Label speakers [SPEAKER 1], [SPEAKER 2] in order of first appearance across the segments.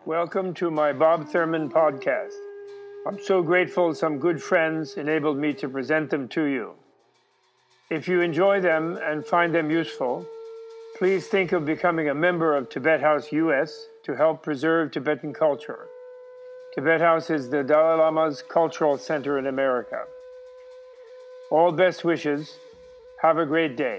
[SPEAKER 1] Welcome to my Bob Thurman podcast. I'm so grateful some good friends enabled me to present them to you. If you enjoy them and find them useful, please think of becoming a member of Tibet House US to help preserve Tibetan culture. Tibet House is the Dalai Lama's cultural center in America. All best wishes. Have a great day.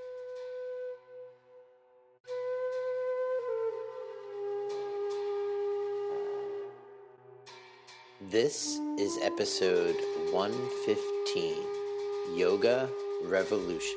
[SPEAKER 2] This is episode 115, Yoga Revolution.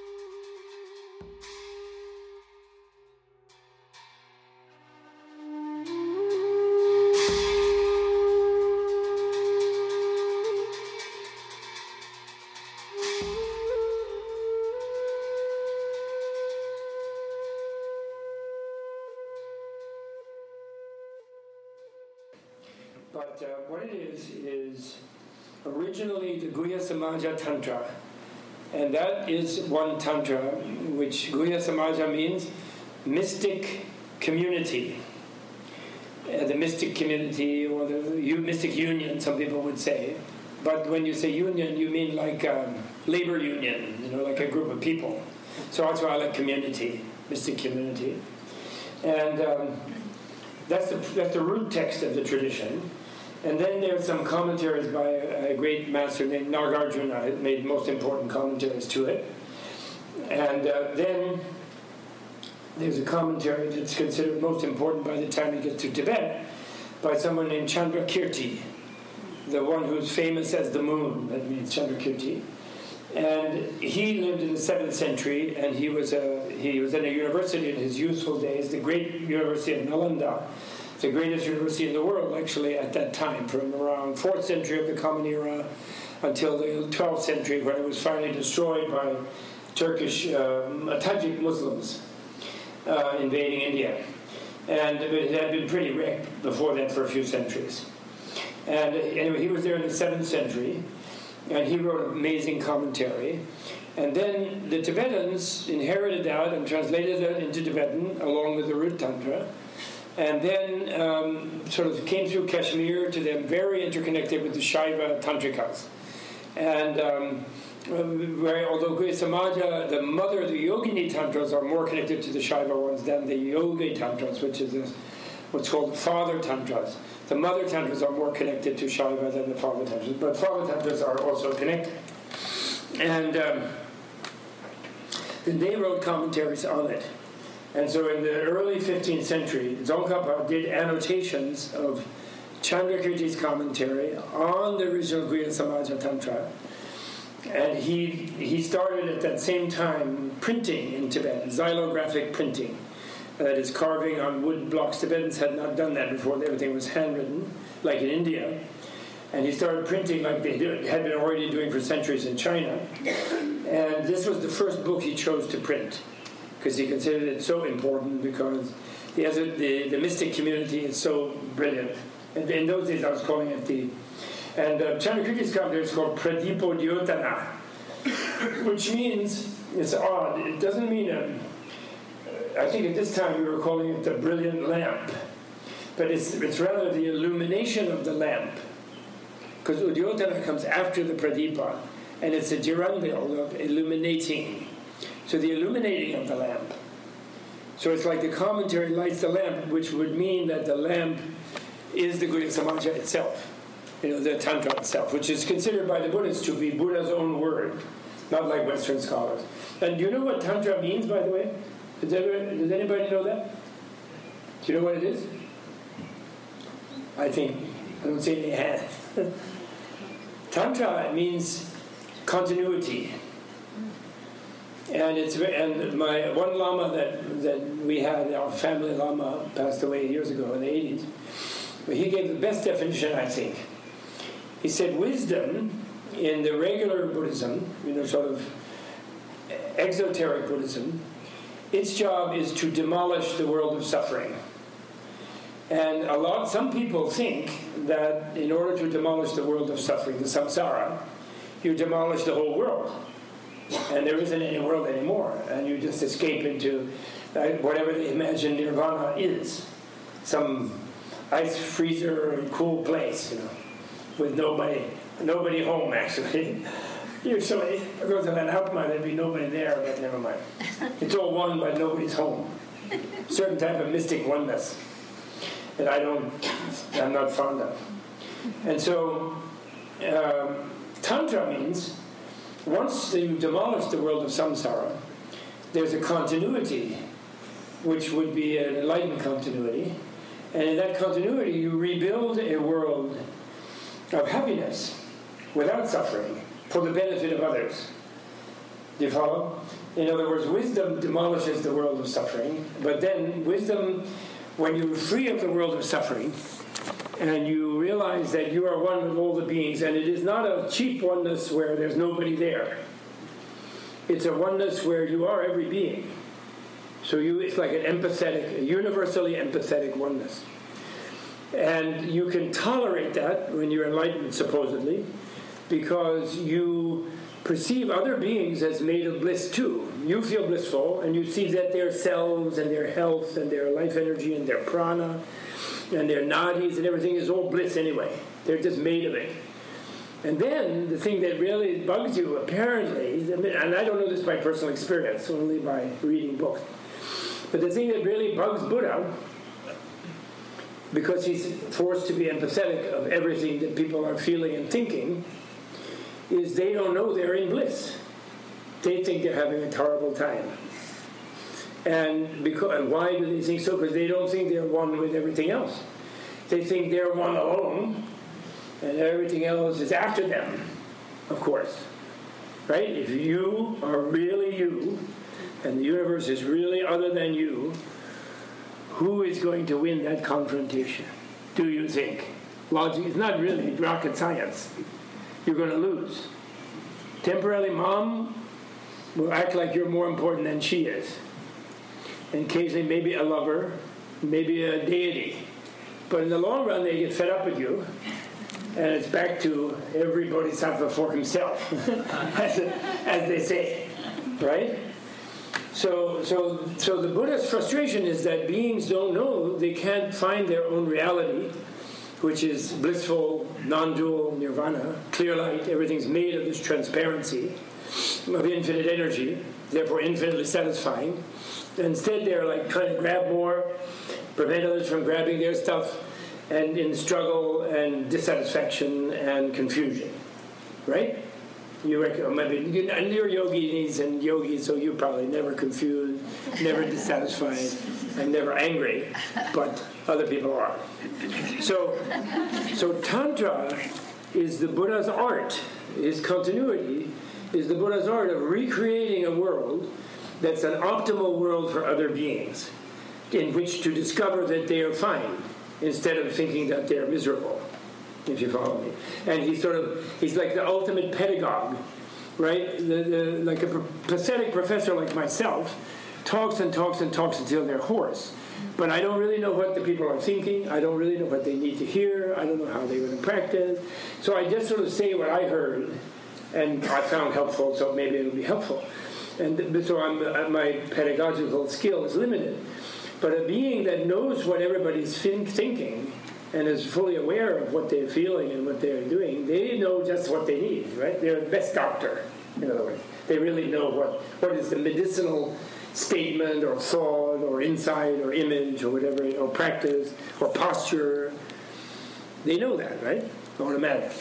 [SPEAKER 3] But what it is originally the Guhya Samaja Tantra. And that is one Tantra, which Guhya Samaja means mystic community. The mystic community, or the mystic union, some people would say. But when you say union, you mean like labor union, like a group of people. So that's why I like community, mystic community. And that's the root text of the tradition. And then there's some commentaries by a great master named Nagarjuna, who made most important commentaries to it. And then there's a commentary that's considered most important by the time it gets to Tibet, by someone named Chandrakirti, the one who's famous as the moon, that means Chandrakirti. And he lived in the 7th century, and he was in a university in his youthful days, the great University of Nalanda, the greatest university in the world, actually, at that time, from around 4th century of the Common Era until the 12th century, when it was finally destroyed by Turkish Tajik Muslims invading India. And it had been pretty wrecked before that for a few centuries. And anyway, he was there in the 7th century, and he wrote an amazing commentary. And then the Tibetans inherited that and translated that into Tibetan, along with the root Tantra. And then sort of came through Kashmir to them, very interconnected with the Shaiva Tantrikas. And although Guhya Samaja, the mother of the Yogini Tantras, are more connected to the Shaiva ones than the Yogi Tantras, which is what's called Father Tantras. The Mother Tantras are more connected to Shaiva than the Father Tantras, but Father Tantras are also connected. And then they wrote commentaries on it. And so in the early 15th century, Tsongkhapa did annotations of Chandrakirti's commentary on the original Guhya Samaja Tantra. And he started at that same time printing in Tibet, xylographic printing. That is, carving on wood blocks. Tibetans had not done that before. Everything was handwritten, like in India. And he started printing like they had been already doing for centuries in China. And this was the first book he chose to print, because he considered it so important, because the mystic community is so brilliant. And in those days I was calling it and Chandrakirti's commentary is called Pradipodhyotana, which means, it's odd, it doesn't mean I think at this time we were calling it the brilliant lamp, but it's rather the illumination of the lamp, because Udhyotana comes after the Pradipa, and it's a gerundial of illuminating. So the illuminating of the lamp. So it's like the commentary lights the lamp, which would mean that the lamp is the Guhya Samaja itself, the Tantra itself, which is considered by the Buddhists to be Buddha's own word, not like Western scholars. And do you know what Tantra means, by the way? Does anybody know that? Do you know what it is? I don't see any hands. Tantra means continuity. And my one Lama that we had, our family Lama, passed away years ago in the 80s. But he gave the best definition, I think. He said wisdom in the regular Buddhism, sort of exoteric Buddhism, its job is to demolish the world of suffering. And some people think that in order to demolish the world of suffering, the samsara, you demolish the whole world. And there isn't any world anymore. And you just escape into whatever they imagine nirvana is. Some ice freezer and cool place, with nobody home actually. Usually, if I go to Van Houtma, there'd be nobody there, but never mind. It's all one, but nobody's home. Certain type of mystic oneness that I'm not fond of. And so, Tantra means, once you demolish the world of samsara, there's a continuity, which would be an enlightened continuity. And in that continuity, you rebuild a world of happiness without suffering for the benefit of others. Do you follow? In other words, wisdom demolishes the world of suffering, but then wisdom, when you're free of the world of suffering, and you realize that you are one with all the beings, and it is not a cheap oneness where there's nobody there. It's a oneness where you are every being. So it's like a universally empathetic oneness. And you can tolerate that when you're enlightened, supposedly, because you perceive other beings as made of bliss too. You feel blissful, and you see that their cells and their health and their life energy and their prana and their nadis and everything is all bliss anyway. They're just made of it. And then the thing that really bugs you, apparently, and I don't know this by personal experience, only by reading books, but the thing that really bugs Buddha, because he's forced to be empathetic of everything that people are feeling and thinking, is they don't know they're in bliss. They think they're having a horrible time. And why do they think so? Because they don't think they're one with everything else. They think they're one alone, and everything else is after them, of course. Right? If you are really you, and the universe is really other than you, who is going to win that confrontation? Do you think? Logic is not really rocket science. You're going to lose. Temporarily, mom will act like you're more important than she is. And occasionally, maybe a lover, maybe a deity. But in the long run, they get fed up with you, and it's back to every bodhisattva for himself, as they say, right? So the Buddha's frustration is that beings don't know, they can't find their own reality, which is blissful, non-dual nirvana, clear light. Everything's made of this transparency of infinite energy, therefore infinitely satisfying. Instead, they're like trying to grab more, prevent others from grabbing their stuff, and in struggle and dissatisfaction and confusion, right? You reckon, and you're yoginis and yogis, so you're probably never confused, never dissatisfied, and never angry, but other people are. So Tantra is the Buddha's art. His continuity is the Buddha's art of recreating a world that's an optimal world for other beings, in which to discover that they are fine, instead of thinking that they're miserable, if you follow me. And he's like the ultimate pedagogue, right? Like a pathetic professor like myself talks and talks and talks until they're hoarse. But I don't really know what the people are thinking. I don't really know what they need to hear. I don't know how they're going to practice. So I just sort of say what I heard and I found helpful, so maybe it'll be helpful. And so my pedagogical skill is limited. But a being that knows what everybody's thinking and is fully aware of what they're feeling and what they're doing, they know just what they need, right? They're the best doctor, in other words. They really know what is the medicinal statement or thought or insight or image or whatever, or practice or posture. They know that, right? Automatic.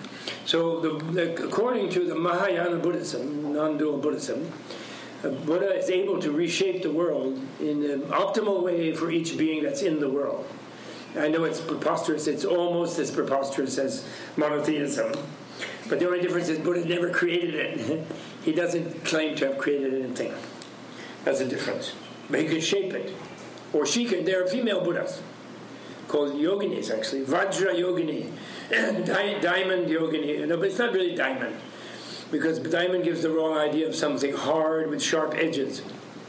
[SPEAKER 3] So according to the Mahayana Buddhism, non-dual Buddhism, Buddha is able to reshape the world in an optimal way for each being that's in the world. I know it's preposterous. It's almost as preposterous as monotheism. But the only difference is Buddha never created it. He doesn't claim to have created anything. That's the difference. But he can shape it. Or she can. There are female Buddhas called yoginis, actually. Vajra yogini. Diamond yogini. No, but it's not really diamond. Because diamond gives the wrong idea of something hard with sharp edges.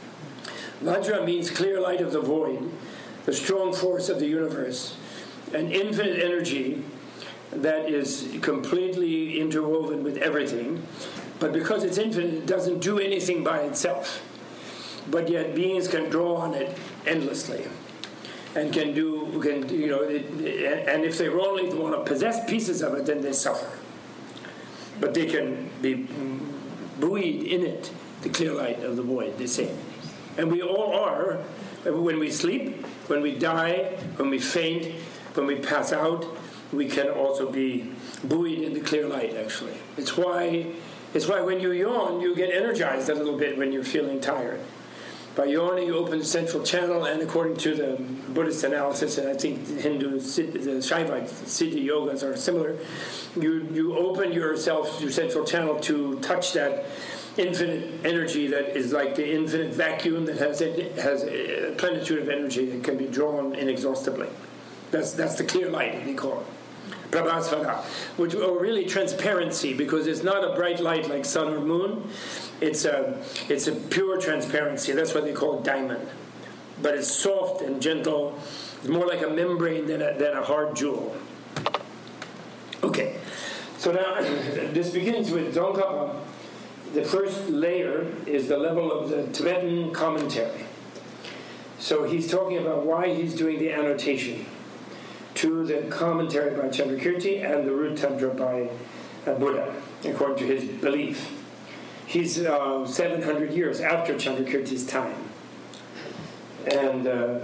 [SPEAKER 3] Vajra means clear light of the void, the strong force of the universe, an infinite energy that is completely interwoven with everything. But because it's infinite, it doesn't do anything by itself. But yet beings can draw on it endlessly. and can and if they only want to possess pieces of it, then they suffer. But they can be buoyed in it, the clear light of the void, they say. And we all are, when we sleep, when we die, when we faint, when we pass out, we can also be buoyed in the clear light, actually. It's why when you yawn, you get energized a little bit when you're feeling tired. By yawning, you open the central channel, and according to the Buddhist analysis, and I think the Shaivite Siddhi yogas are similar, you open yourself, your central channel, to touch that infinite energy that is like the infinite vacuum that has a plenitude of energy that can be drawn inexhaustibly. That's the clear light, they call it. Prabhasvara, which are really transparency, because it's not a bright light like sun or moon. It's a pure transparency. That's what they call diamond. But it's soft and gentle. It's more like a membrane than a hard jewel. Okay, so now this begins with Tsongkhapa. The first layer is the level of the Tibetan commentary. So he's talking about why he's doing the annotation to the commentary by Chandrakirti and the root tantra by Buddha, according to his belief. He's 700 years after Chandrakirti's time, and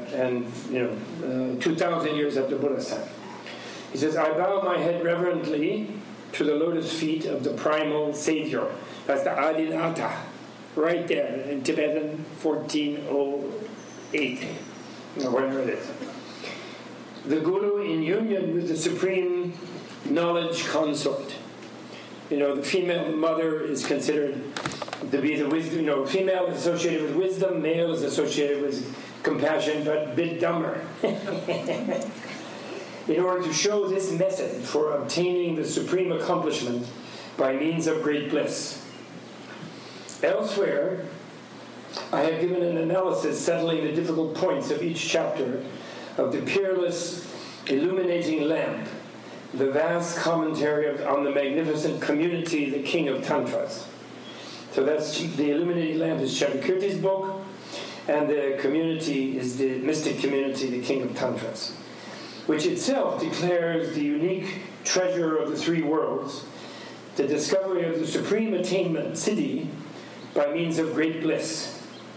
[SPEAKER 3] 2,000 years after Buddha's time. He says, "I bow my head reverently to the lotus feet of the primal savior." That's the Adinata, right there in Tibetan 1408, or whatever it is. The Guru in union with the supreme knowledge consort. The female mother is considered to be the wisdom. Female is associated with wisdom, male is associated with compassion, but a bit dumber. In order to show this method for obtaining the supreme accomplishment by means of great bliss. Elsewhere, I have given an analysis settling the difficult points of each chapter of the peerless illuminating lamp, the vast commentary on the magnificent community, the king of tantras. So that's the illuminating lamp is Chandrakirti's book, and the community is the mystic community, the king of tantras, which itself declares the unique treasure of the three worlds, the discovery of the supreme attainment, siddhi, by means of great bliss.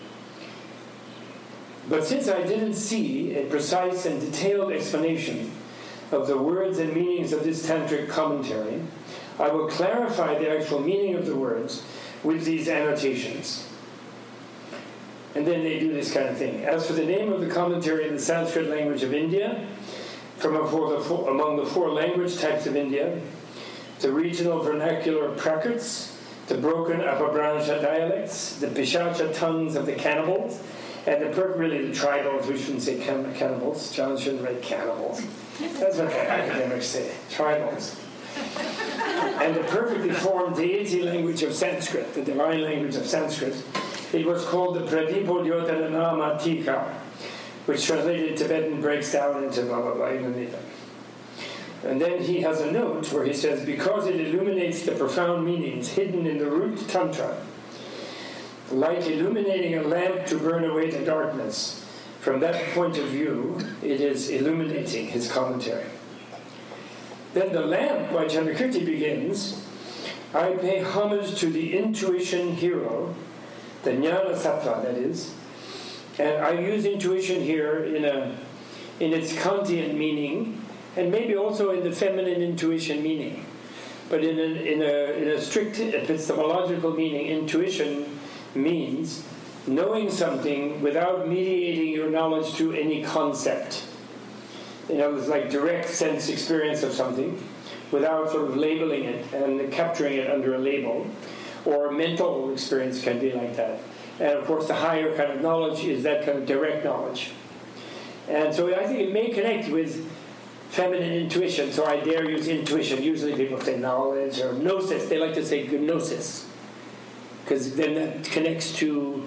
[SPEAKER 3] But since I didn't see a precise and detailed explanation of the words and meanings of this tantric commentary, I will clarify the actual meaning of the words with these annotations. And then they do this kind of thing. As for the name of the commentary in the Sanskrit language of India, among the four language types of India, the regional vernacular Prakrits, the broken Apabhransha dialects, the Pishacha tongues of the cannibals, and the tribals. We shouldn't say cannibals. John shouldn't write cannibals. That's what the academics say, tribals. And the perfectly formed deity language of Sanskrit, the divine language of Sanskrit, it was called the Pradipodyotananama Tika, which translated Tibetan breaks down into blah, blah, blah, And then he has a note where he says, because it illuminates the profound meanings hidden in the root tantra, like illuminating a lamp to burn away the darkness. From that point of view, it is illuminating his commentary. Then the lamp by Chandrakirti begins, I pay homage to the intuition hero, the Jnana Sattva, that is, and I use intuition here in its Kantian meaning, and maybe also in the feminine intuition meaning. But in a strict epistemological meaning, intuition means knowing something without mediating your knowledge through any concept. It's like direct sense experience of something without sort of labeling it and capturing it under a label. Or mental experience can be like that. And of course the higher kind of knowledge is that kind of direct knowledge. And so I think it may connect with feminine intuition, so I dare use intuition. Usually people say knowledge or gnosis. They like to say gnosis, because then that connects to,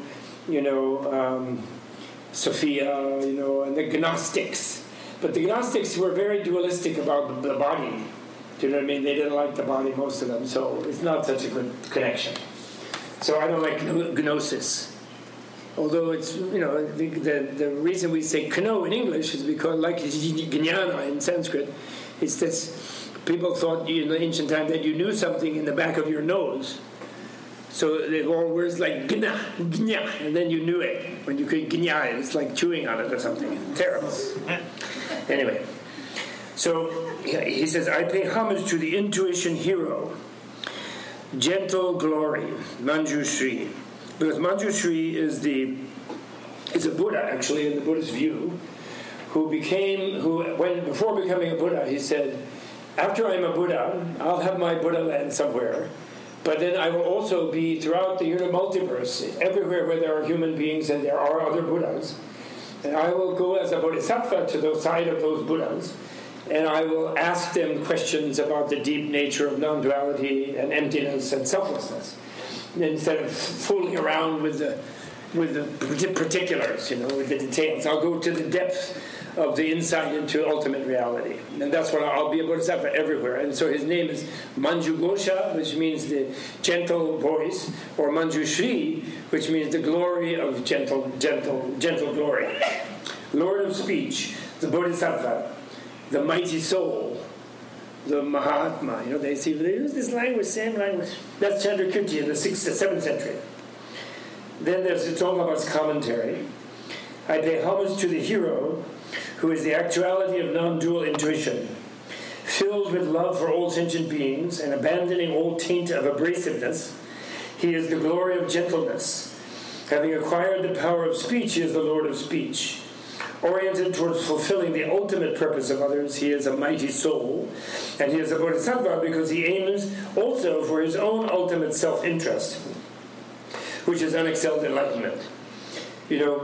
[SPEAKER 3] Sophia, and the Gnostics. But the Gnostics were very dualistic about the body. Do you know what I mean? They didn't like the body, most of them, so it's not such a good connection. So I don't like gnosis. Although it's, the reason we say kno in English is because, like jnana in Sanskrit, it's this, people thought in the ancient time that you knew something in the back of your nose. So they all words like gna, gna, and then you knew it. When you could gna, it's like chewing on it or something. Terrible. Anyway, so he says, I pay homage to the intuition hero, gentle glory, Manjushri. Because Manjushri is a Buddha, actually, in the Buddhist view, before becoming a Buddha, he said, after I'm a Buddha, I'll have my Buddha land somewhere, but then I will also be throughout the multiverse, everywhere where there are human beings and there are other Buddhas, and I will go as a Bodhisattva to the side of those Buddhas, and I will ask them questions about the deep nature of non-duality and emptiness and selflessness, instead of fooling around with the particulars, with the details. I'll go to the depth of the insight into ultimate reality. And that's what I'll be a bodhisattva everywhere. And so his name is Manjughosha, which means the gentle voice, or Manjushri, which means the glory of gentle glory. Lord of speech, the bodhisattva, the mighty soul, the Mahatma. They use this language, same language. That's Chandrakirti in the 6th to 7th century. Then there's the Tsongkhapa's commentary. I pay homage to the hero, who is the actuality of non-dual intuition, filled with love for all sentient beings and abandoning all taint of abrasiveness. He is the glory of gentleness. Having acquired the power of speech, he is the Lord of speech. Oriented towards fulfilling the ultimate purpose of others, he is a mighty soul, and he is a bodhisattva because he aims also for his own ultimate self-interest, which is unexcelled enlightenment. To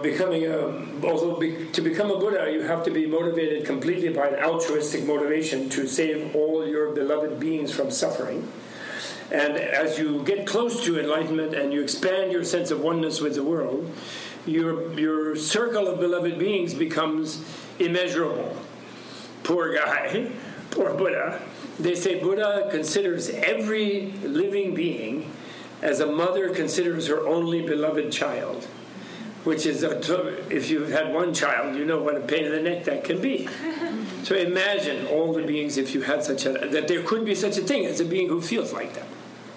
[SPEAKER 3] become a Buddha, you have to be motivated completely by an altruistic motivation to save all your beloved beings from suffering. And as you get close to enlightenment and you expand your sense of oneness with the world, your circle of beloved beings becomes immeasurable. Poor guy, poor Buddha. They say Buddha considers every living being as a mother considers her only beloved child, which is, if you've had one child, you know what a pain in the neck that can be. So imagine all the beings if you had that there could be such a thing as a being who feels like that.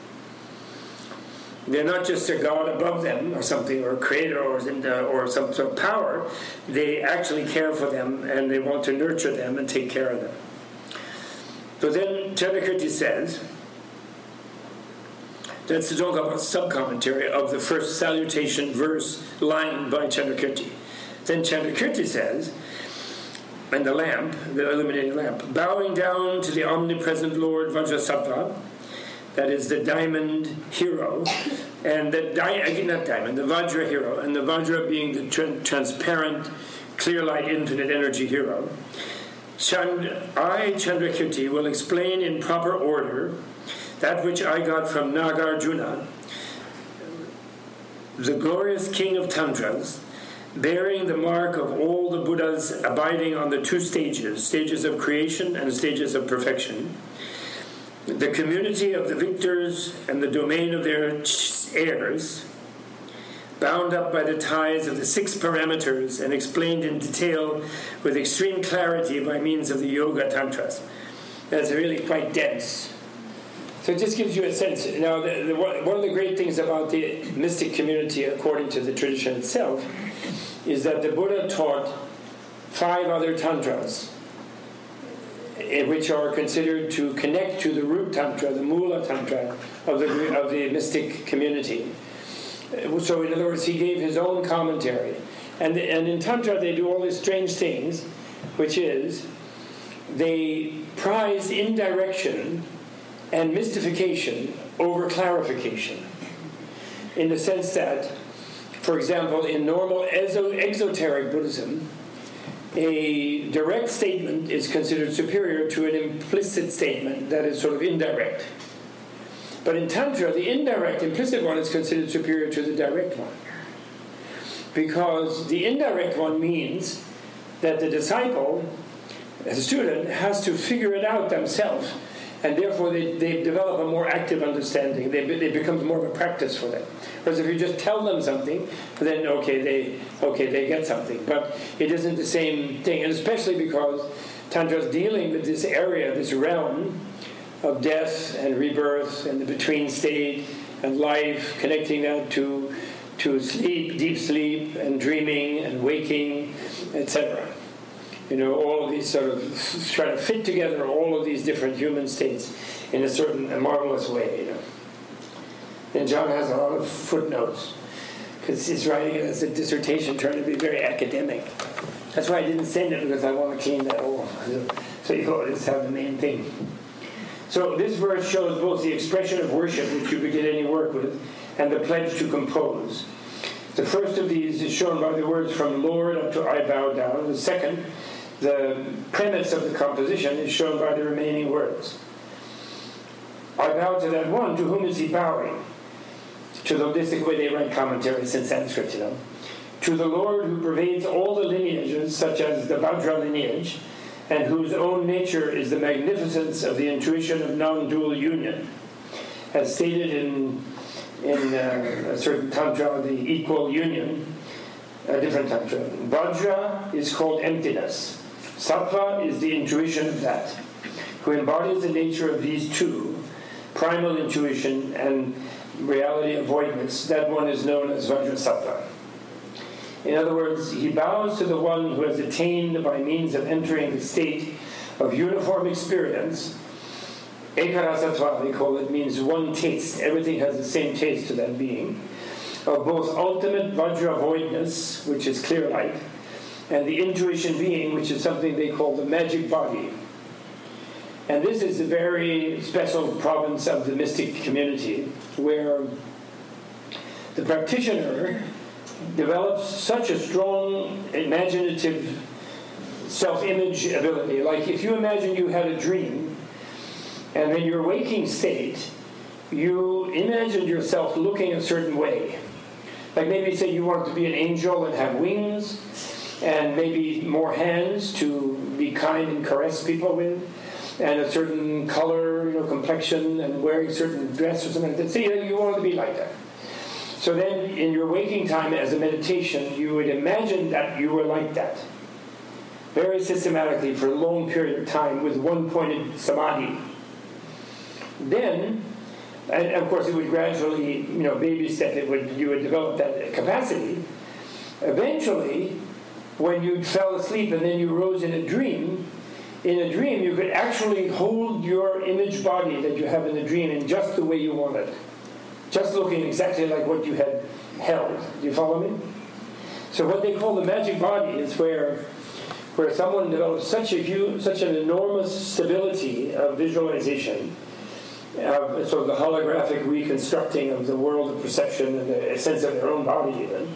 [SPEAKER 3] They're not just a god above them or something, or a creator or some sort of power. They actually care for them and they want to nurture them and take care of them. So then Chandrakirti says, that's the Tsongkhapa's sub-commentary of the first salutation verse line by Chandrakirti. Then Chandrakirti says, and the lamp, the illuminating lamp, bowing down to the omnipresent Lord Vajrasattva, that is the diamond hero, and the Vajra hero, and the Vajra being the transparent, clear light, infinite energy hero. I, Chandrakirti, will explain in proper order that which I got from Nagarjuna, the glorious king of Tantras, bearing the mark of all the Buddhas abiding on the two stages of creation and stages of perfection, the community of the victors and the domain of their heirs, bound up by the ties of the 6 parameters and explained in detail with extreme clarity by means of the Yoga Tantras. That's really quite dense. So it just gives you a sense. Now, one of the great things about the mystic community, according to the tradition itself, is that the Buddha taught 5 other tantras, which are considered to connect to the root tantra, the Mula Tantra of the mystic community. So in other words, he gave his own commentary. And in Tantra they do all these strange things, which is they prize indirection and mystification over clarification. In the sense that, for example, in normal exoteric Buddhism, a direct statement is considered superior to an implicit statement that is sort of indirect. But in Tantra, the indirect, implicit one is considered superior to the direct one. Because the indirect one means that the disciple, as a student, has to figure it out themselves and therefore they develop a more active understanding. It becomes more of a practice for them. Whereas if you just tell them something, then they get something. But it isn't the same thing, and especially because Tantra is dealing with this area, this realm of death and rebirth and the between state and life, connecting that to sleep, deep sleep, and dreaming and waking, etc. All of these sort of trying to fit together all of these different human states in a marvelous way. And John has a lot of footnotes because he's writing it as a dissertation, trying to be very academic. That's why I didn't send it, because I want to clean that all. So you always have the main thing. So this verse shows both the expression of worship, which you begin any work with, and the pledge to compose. The first of these is shown by the words from Lord up to I bow down. The second, the premise of the composition, is shown by the remaining words. I bow to that one. To whom is he bowing? This is the way they write commentaries in Sanskrit, To the Lord who pervades all the lineages, such as the Vajra lineage, and whose own nature is the magnificence of the intuition of non-dual union. As stated in a certain Tantra, the equal union, a different Tantra. Vajra is called emptiness. Sattva is the intuition of that, who embodies the nature of these two, primal intuition and reality of voidness. That one is known as Vajrasattva. In other words, he bows to the one who has attained by means of entering the state of uniform experience. Ekarasattva, they call it, means one taste. Everything has the same taste to that being. Of both ultimate Vajra voidness, which is clear light, and the intuition being, which is something they call the magic body. And this is a very special province of the mystic community, where the practitioner develops such a strong imaginative self-image ability. Like if you imagine you had a dream, and in your waking state, you imagined yourself looking a certain way. Like maybe say you wanted to be an angel and have wings, and maybe more hands to be kind and caress people with, and a certain color, complexion, and wearing a certain dress or something like that. See, you wanted to be like that. So then, in your waking time as a meditation, you would imagine that you were like that, very systematically for a long period of time with one-pointed samadhi. Then, and of course, it would gradually, baby step, you would develop that capacity. Eventually, when you fell asleep and then you rose in a dream you could actually hold your image body that you have in the dream in just the way you want it. Just looking exactly like what you had held. Do you follow me? So what they call the magic body is where someone develops such an enormous stability of visualization, sort of the holographic reconstructing of the world of perception and the sense of their own body even,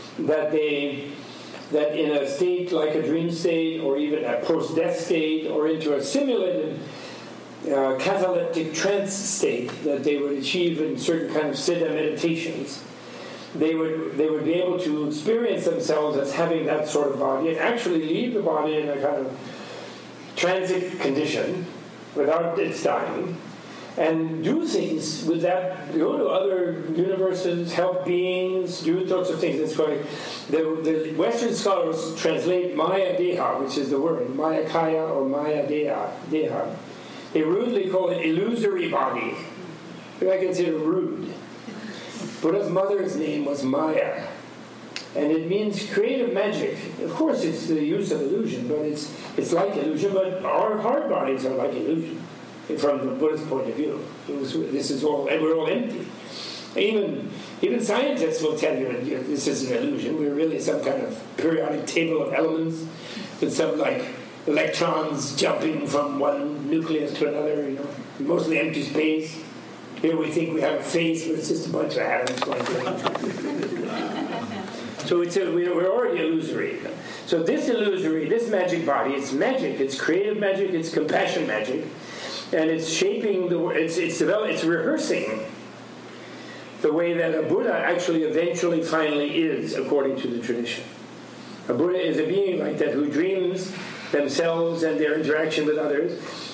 [SPEAKER 3] that in a state like a dream state or even a post-death state or into a simulated cataleptic trance state that they would achieve in certain kind of siddha meditations, they would be able to experience themselves as having that sort of body and actually leave the body in a kind of transit condition without its dying, and do things with that, go to other universes, help beings, do sorts of things. That's why the Western scholars translate Maya Deha, which is the word, Maya Kaya or Maya Deha. They rudely call it illusory body. I consider rude. Buddha's mother's name was Maya, and it means creative magic. Of course, it's the use of illusion, but it's like illusion. But our hard bodies are like illusion. From the Buddhist point of view, this is all, and we're all empty. Even scientists will tell you, this is an illusion. We're really some kind of periodic table of elements with some like electrons jumping from one nucleus to another. Mostly empty space. Here we think we have a face, but it's just a bunch of atoms going through. So we're already illusory. So this magic body, it's magic. It's creative magic. It's compassion magic. And it's shaping it's rehearsing the way that a Buddha actually eventually finally is, according to the tradition. A Buddha is a being like that who dreams themselves and their interaction with others,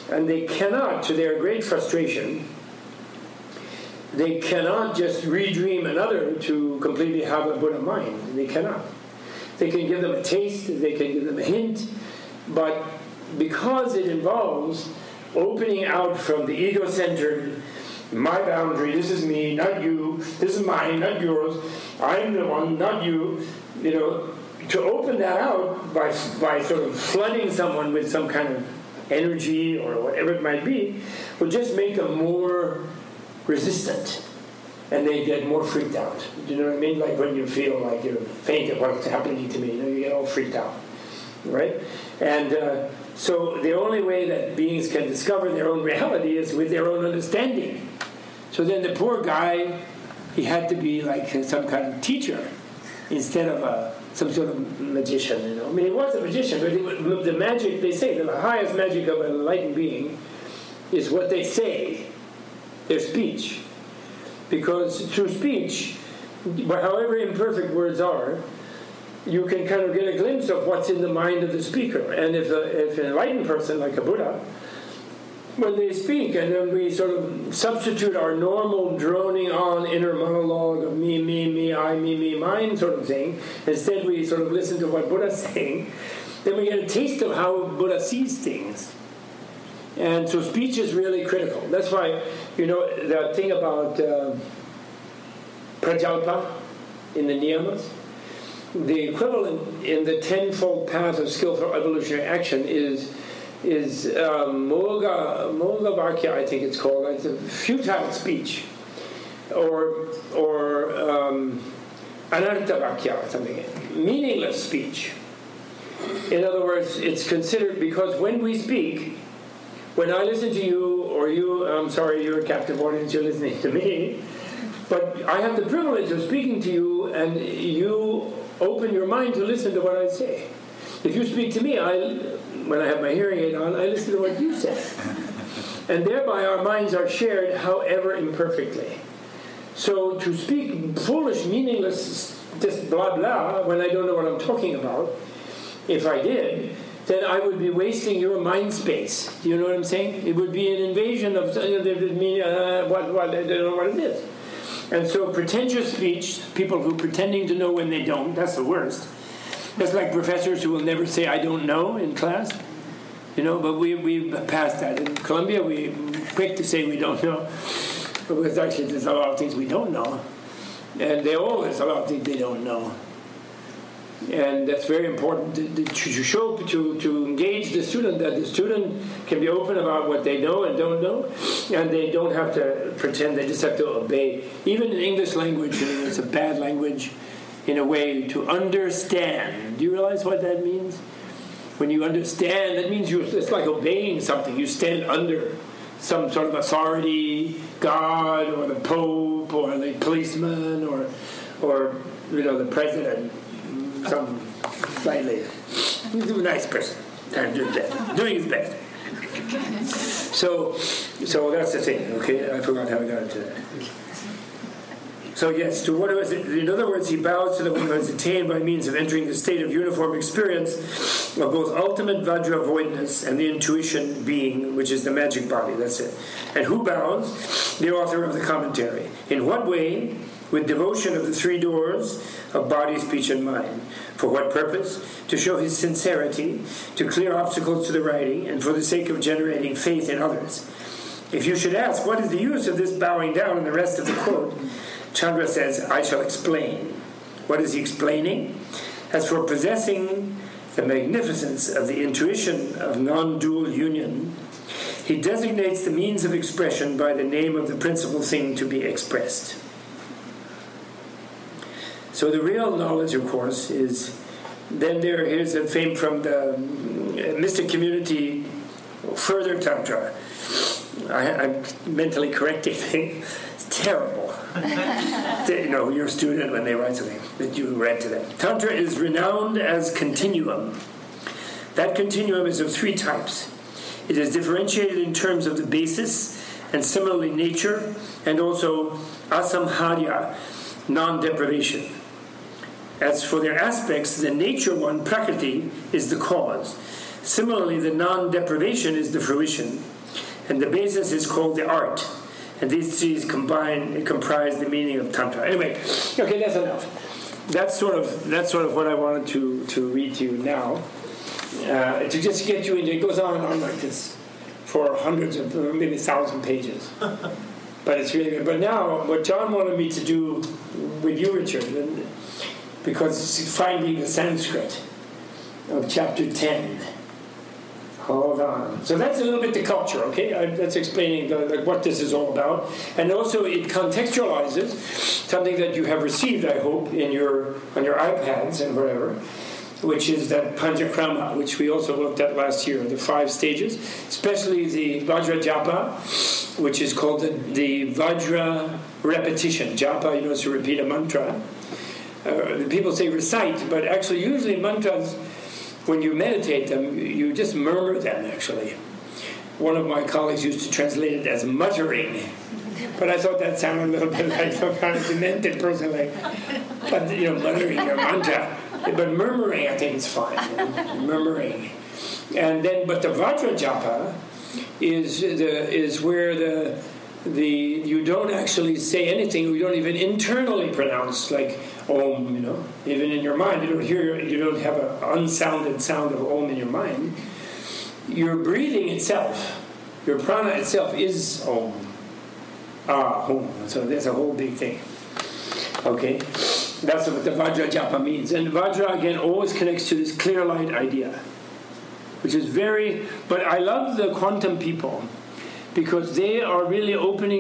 [SPEAKER 3] And they cannot, to their great frustration, they cannot just redream another to completely have a Buddha mind. They cannot. They can give them a taste, they can give them a hint, but because it involves opening out from the ego-centered, my boundary, this is me, not you, this is mine, not yours, I'm the one, not you, to open that out by sort of flooding someone with some kind of energy or whatever it might be, will just make them more resistant, and they get more freaked out. You know what I mean? Like when you feel like you're faint at what's happening to me, you get all freaked out, right? And so the only way that beings can discover their own reality is with their own understanding. So then the poor guy, he had to be like some kind of teacher instead of some sort of magician. I mean, he was a magician, but the magic, they say, the highest magic of an enlightened being is what they say, their speech. Because through speech, however imperfect words are, you can kind of get a glimpse of what's in the mind of the speaker. And if an enlightened person, like a Buddha, when they speak, and then we sort of substitute our normal droning on inner monologue of me, me, me, I, me, mine sort of thing, instead we sort of listen to what Buddha's saying, then we get a taste of how Buddha sees things. And so speech is really critical. That's why, the thing about prajalpa in the niyamas, the equivalent in the tenfold path of skillful evolutionary action is moga vakya, I think it's called. It's a futile speech, or anartha vakya, or something, meaningless speech. In other words, it's considered, because when we speak, when I listen to you, or you, I'm sorry, you're a captive audience, you're listening to me, but I have the privilege of speaking to you, and you open your mind to listen to what I say. If you speak to me, when I have my hearing aid on, I listen to what you say. And thereby our minds are shared, however imperfectly. So to speak foolish, meaningless, just blah, blah, when I don't know what I'm talking about, if I did, then I would be wasting your mind space. Do you know what I'm saying? It would be an invasion of what I don't know what it is. And so pretentious speech, people who are pretending to know when they don't, that's the worst. That's like professors who will never say, I don't know in class. But we passed that. In Columbia, we're quick to say we don't know. But there's a lot of things we don't know. And there's a lot of things they don't know. And that's very important to engage the student, that the student can be open about what they know and don't know, and they don't have to pretend, they just have to obey. Even in English language, it's a bad language in a way, to understand. Do you realize what that means? When you understand, that means it's like obeying something. You stand under some sort of authority, God, or the Pope, or the policeman, or the president. Some slightly, he's a nice person, doing his best. So that's the thing. Okay, I forgot how we got into that. So yes, to what was it? In other words, he bows to the one who has attained by means of entering the state of uniform experience of both ultimate Vajra voidness and the intuition being, which is the magic body. That's it. And who bows? The author of the commentary. In what way? With devotion of the three doors of body, speech, and mind. For what purpose? To show his sincerity, to clear obstacles to the writing, and for the sake of generating faith in others. If you should ask, what is the use of this bowing down and the rest of the quote? Chandra says, I shall explain. What is he explaining? As for possessing the magnificence of the intuition of non-dual union, he designates the means of expression by the name of the principal thing to be expressed. So the real knowledge, of course, is, then here's a fame from the mystic community, further Tantra. I'm mentally correcting things. It's terrible. Your student, when they write something, that you read to them. Tantra is renowned as continuum. That continuum is of three types. It is differentiated in terms of the basis, and similarly nature, and also asamharya, non-deprivation. As for their aspects, the nature one, prakriti, is the cause. Similarly, the non-deprivation is the fruition. And the basis is called the art. And these three comprise the meaning of Tantra. Anyway, okay, that's enough. That's sort of what I wanted to read to you now. To just get you into, it goes on and on like this for hundreds of, maybe 1,000 pages. But it's really good. But now, what John wanted me to do with you, Richard, because it's finding the Sanskrit of chapter 10. Hold on. So that's a little bit the culture, okay? That's explaining what this is all about. And also it contextualizes something that you have received, I hope, on your iPads and whatever, which is that Panchakrama, which we also looked at last year, the 5 stages, especially the Vajra Japa, which is called the Vajra repetition. Japa, is to repeat a mantra. People say recite, but actually usually mantras, when you meditate them, you just murmur them, actually. One of my colleagues used to translate it as muttering, but I thought that sounded a little bit like some kind of demented person, but muttering your mantra. But murmuring, I think, is fine. Murmuring. And then, but the Vajra Japa is where you don't actually say anything. You don't even internally pronounce like Om. Even in your mind, you don't have an unsounded sound of Om in your mind. Your breathing itself, your prana itself, is Om. Om. So there's a whole big thing. Okay. That's what the Vajra Japa means. And Vajra, again, always connects to this clear light idea, which is but I love the quantum people because they are really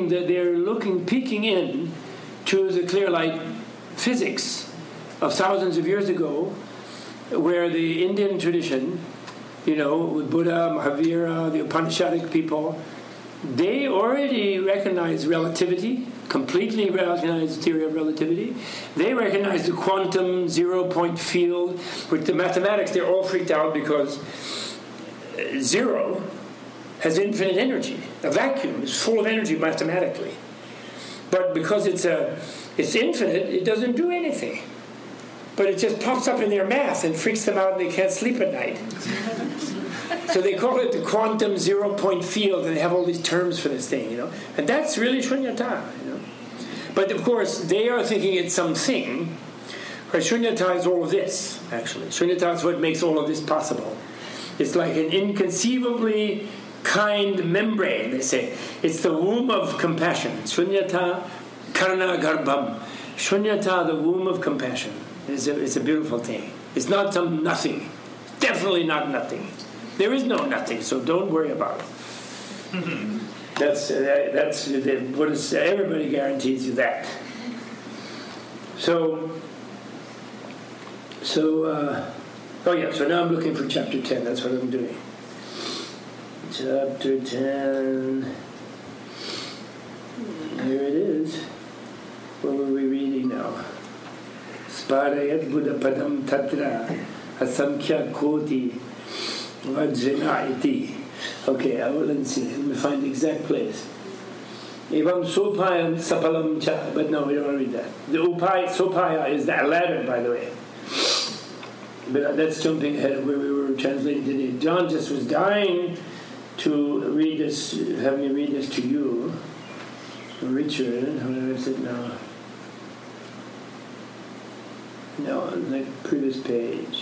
[SPEAKER 3] peeking in to the clear light physics of thousands of years ago, where the Indian tradition, with Buddha, Mahavira, the Upanishadic people, they already recognize relativity, completely recognize the theory of relativity. They recognize the quantum 0-point field. With the mathematics, they're all freaked out because zero has infinite energy. A vacuum is full of energy mathematically. But because it's infinite, it doesn't do anything. But it just pops up in their math and freaks them out and they can't sleep at night. So they call it the quantum 0-point field, and they have all these terms for this thing, And that's really shunyata, But of course, they are thinking it's something. Right? Shunyata is all of this, actually. Shunyata is what makes all of this possible. It's like an inconceivably kind membrane, they say. It's the womb of compassion. Shunyata karna garbham. Shunyata, the womb of compassion. It's a beautiful thing. It's not some nothing. Definitely not nothing. There is no nothing, so don't worry about it. That's the Buddhist. Everybody guarantees you that. So now I'm looking for chapter 10. That's what I'm doing. Chapter 10. Here it is. What were we reading now? Sparayat Buddha Padam Tatra Asamkhya Koti Vajjana iti. Okay, let's see. Let me find the exact place. Evam Sopayam Sapalam Cha. But no, we don't want to read that. The Sopaya is the ladder, by the way. But that's jumping ahead of where we were translating today. John just was dying to read this, have me read this to you. Richard, how did I say it now? No, on the previous page.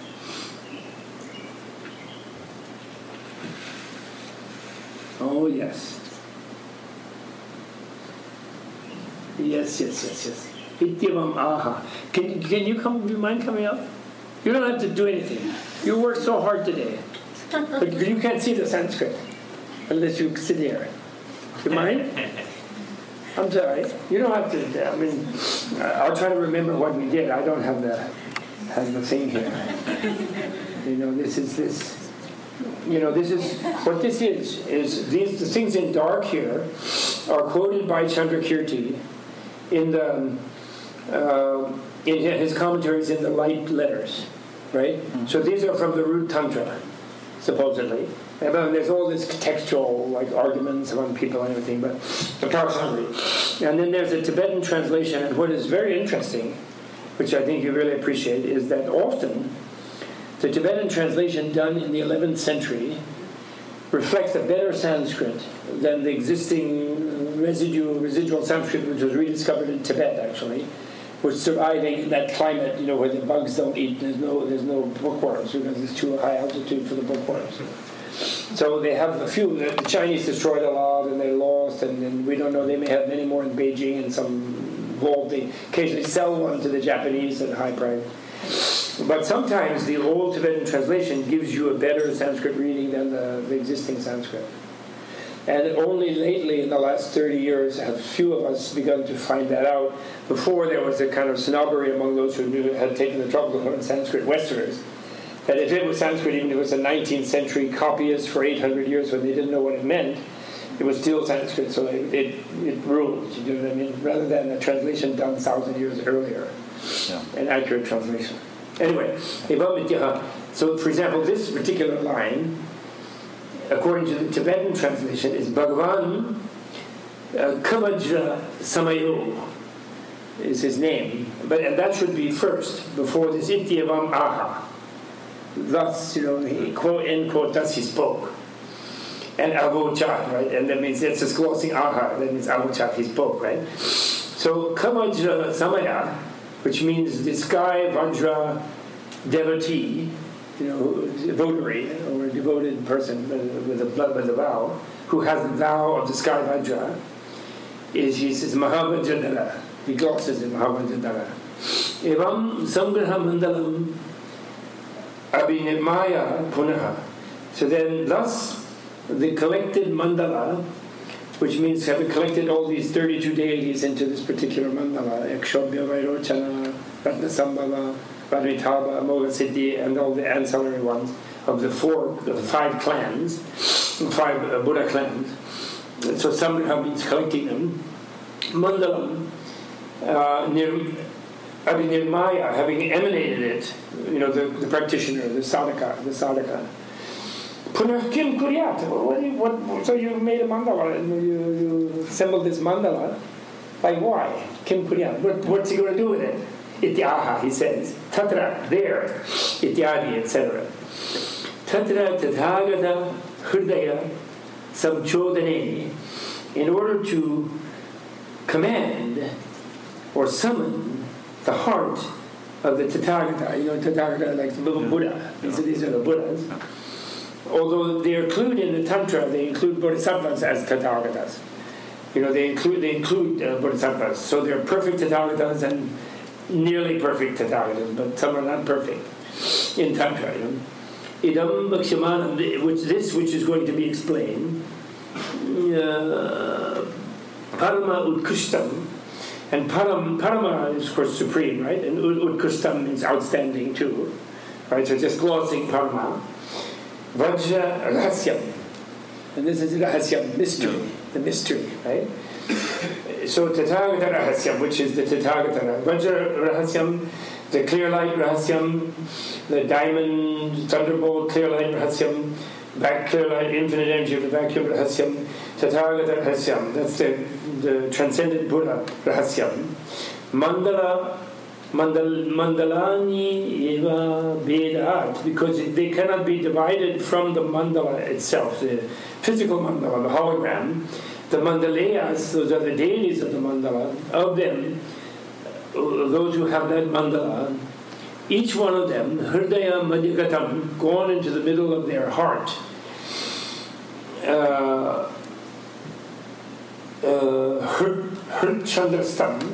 [SPEAKER 3] Oh, yes. Yes. Ityavam aha. Can you come? Do you mind coming up? You don't have to do anything. You worked so hard today. But you can't see the Sanskrit unless you sit here. You mind? I'm sorry. You don't have to. I mean, I'll try to remember what we did. I don't have the thing here. This is what this is the things in dark here are quoted by Chandrakirti in his commentaries in the light letters, right? Mm-hmm. So these are from the root Tantra, supposedly. And there's all this textual arguments among people and everything, but approximately. And then there's a Tibetan translation, and what is very interesting, which I think you really appreciate, is that often the Tibetan translation done in the 11th century reflects a better Sanskrit than the existing residual Sanskrit, which was rediscovered in Tibet, actually, was surviving in that climate, where the bugs don't eat. There's no bookworms because it's too high altitude for the bookworms. So they have a few. The Chinese destroyed a lot, and they lost, and we don't know. They may have many more in Beijing and some vault. They occasionally sell one to the Japanese at a high price. But sometimes the old Tibetan translation gives you a better Sanskrit reading than the existing Sanskrit. And only lately, in the last 30 years, have few of us begun to find that out. Before, there was a kind of snobbery among those who had taken the trouble to learn Sanskrit, Westerners, that if it was Sanskrit, even if it was a 19th century copyist for 800 years when they didn't know what it meant, it was still Sanskrit, so it ruled, you know what I mean, rather than a translation done 1,000 years earlier, an accurate translation. Anyway, so for example, this particular line, according to the Tibetan translation, is Bhagavan Kavajra Samayo is his name, and that should be first, before this Ityavam Aha. Thus, he, quote, end quote, thus he spoke. And Avochat, right? And that means it's just glossing Aha, that means Avochat, he spoke, right? So Kavajra Samaya, which means the sky Vajra devotee, votary or a devoted person with a vow, who has the vow of the sky Vajra, he says Mahavajradara. He glosses in Mahavajradara. Evam Samgraha Mandalam Abhinirmaya Punaha. So then, thus, the collected mandala, which means having collected all these 32 deities into this particular mandala, Ekshobhya, Vairochana, Ratnasambhava, Vadvitaba, Amoga Siddhi, and all the ancillary ones of the 5 clans, 5 Buddha clans. So Samgraha means collecting them. Mandalam, Abhinirmaya, having emanated it, the practitioner, the sadhaka. Punah kim kuryat. So you made a mandala, and you assembled this mandala. Like why? Kim kuryat. What's he going to do with it? Ityaha, he says. Tatra, there. Ityadi, etc. Tatra tathagata hridaya samchodane. In order to command or summon the heart of the Tathagata. Tathagata, like the little Buddha. These are the Buddhas. Although they include in the Tantra, they include Bodhisattvas as Tathagatas. They include Bodhisattvas. So they're perfect Tathagatas and nearly perfect Tathagatas, but some are not perfect in Tantra. Idam Bhakshamanam, which is going to be explained. Parama Utkushtam. And Parama is, of course, supreme, right? And Utkushtam means outstanding, too. Right? So just glossing Parama. Vajra Rahasyam. And this is Rahasyam, mystery. The mystery, right? So Tathagata Rahasyam, which is the Tathagata. Vajra Rahasyam, the clear light Rahasyam, the diamond, thunderbolt, clear light Rahasyam, clear light, infinite energy of the vacuum Rahasyam, Tathagata Rahasyam. That's the transcendent Buddha Rahasyam. Mandalani eva vedat, because they cannot be divided from the mandala itself, the physical mandala, the hologram. The mandalayas, those are the deities of the mandala. Of them, those who have that mandala, each one of them, hridaya madhyagatam, gone into the middle of their heart. Chandrastam,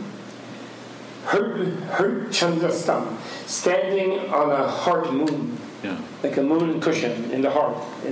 [SPEAKER 3] Chandrastam, standing on a heart moon, like a moon cushion in the heart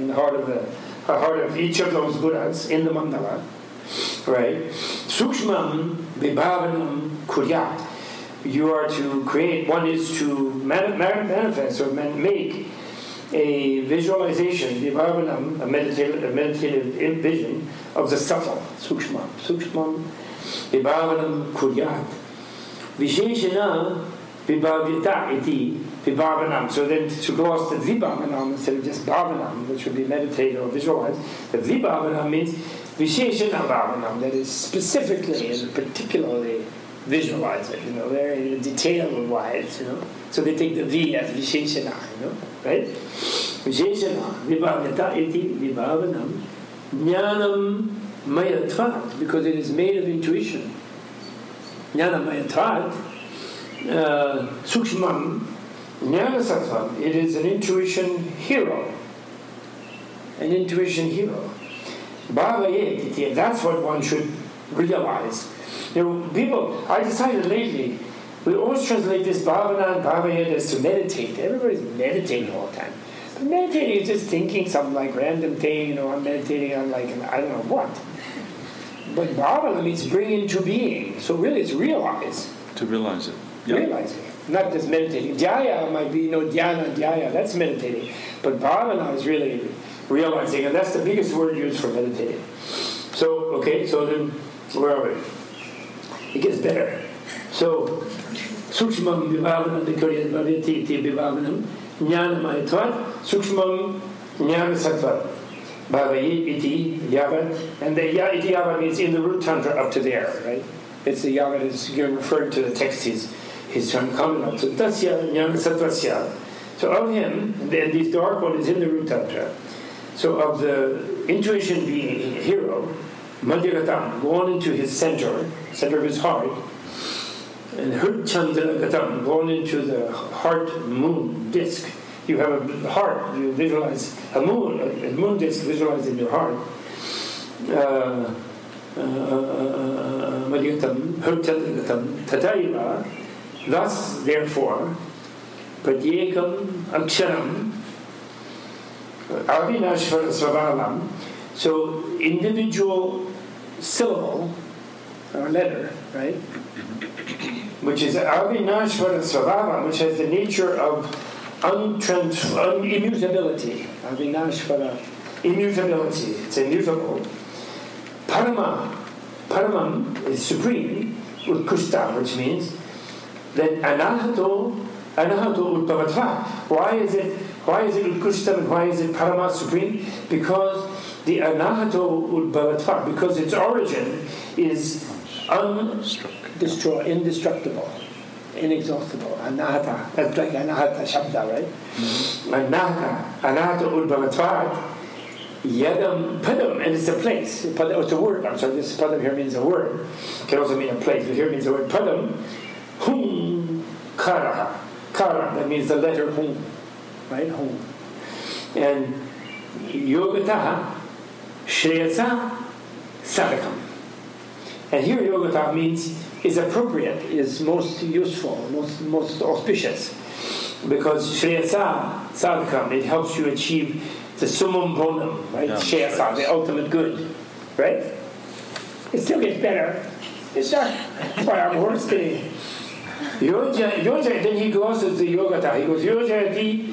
[SPEAKER 3] of each of those Buddhas in the mandala, right? Sukshmam vibhavanam kuryat. You are to create. One is to manifest or make a visualization, vibhavanam, a meditative vision of the subtle, sukshmam vibhavanam kuryat. Visheshana vibhavyata iti vibhavanam. So then to gloss the vibhavanam instead of just bhavanam, which would be meditate or visualize, the vibhavanam means visheshana bhavanam, that is specifically and particularly visualize it, very detail-wise, So they take the V as Visheshana, right? Visheshana, Vibhavata iti Vibhavanam, Jnanam Mayatvat, because it is made of intuition. Jnanam Mayatvat, Sukshmam, Jnanasattvam, it is an intuition hero. An intuition hero. Bhavayet, that's what one should realize. People, I decided lately, we always translate this bhavana and bhavayet as to meditate. Everybody's meditating all the time. But meditating is just thinking some random thing, I'm meditating on I don't know what. But bhavana means bring into being. So really it's realize.
[SPEAKER 4] To realize it.
[SPEAKER 3] Yep. Realizing it, not just meditating. Dhyaya might be, dhyana, that's meditating. But bhavana is really realizing, and that's the biggest word used for meditating. So then, where are we? It gets better. So, Sukshmam Vibhavanam Vikurya Bhavyati Vibhavanam Jnanamayatvat Sukshmam Jnanasattva Bhavayi iti Yavat. And the iti Yavat means in the root tantra up to there, right? It's the Yavat is referring to the text he's trying to comment on. So Tasya Jnanasatvasya. So of him, and this dark one is in the root tantra. So of the intuition being hero, Madhyagatam, go on into his center of his heart, and Hridchandra Gatam, go on into the heart moon disk. You have a heart, you visualize a moon disk visualized in your heart. Madhyagatam, Hridchandra Gatam, Tataiva, thus, therefore, Pradyekam Aksharam, Avinashvara Svavalam, so individual syllable or letter, right? Which is Avinashvara Svavalam, which has the nature of immutability. Avinashvara, immutability. It's immutable. Paramam is supreme, Utkushta, which means that Anahato Utpavatva. Why is it Utkushtam and why is it Parama supreme? Because the Anahato Udbhavatva, because its origin is indestructible, inexhaustible. Anahata, that's like Anahata Shabda, right? Anahata Udbhavatva, Yadam Padam, and it's a place. It's a word, I'm sorry, this Padam here means a word. It can also mean a place, but here means the word Padam. Hum Kara. Kara, that means the letter Hum. Right? Home. And Yogata Shreyasa Sadhakam. And here Yogata means is appropriate, is most useful, most auspicious. Because Shreyasa Sadhakam, it helps you achieve the summum bonum, right? Yeah, Shreyasa, the ultimate good. Right? It still gets better. It's not what I'm worse today. Yoja, then he goes to the Yogata. He goes, Yojayati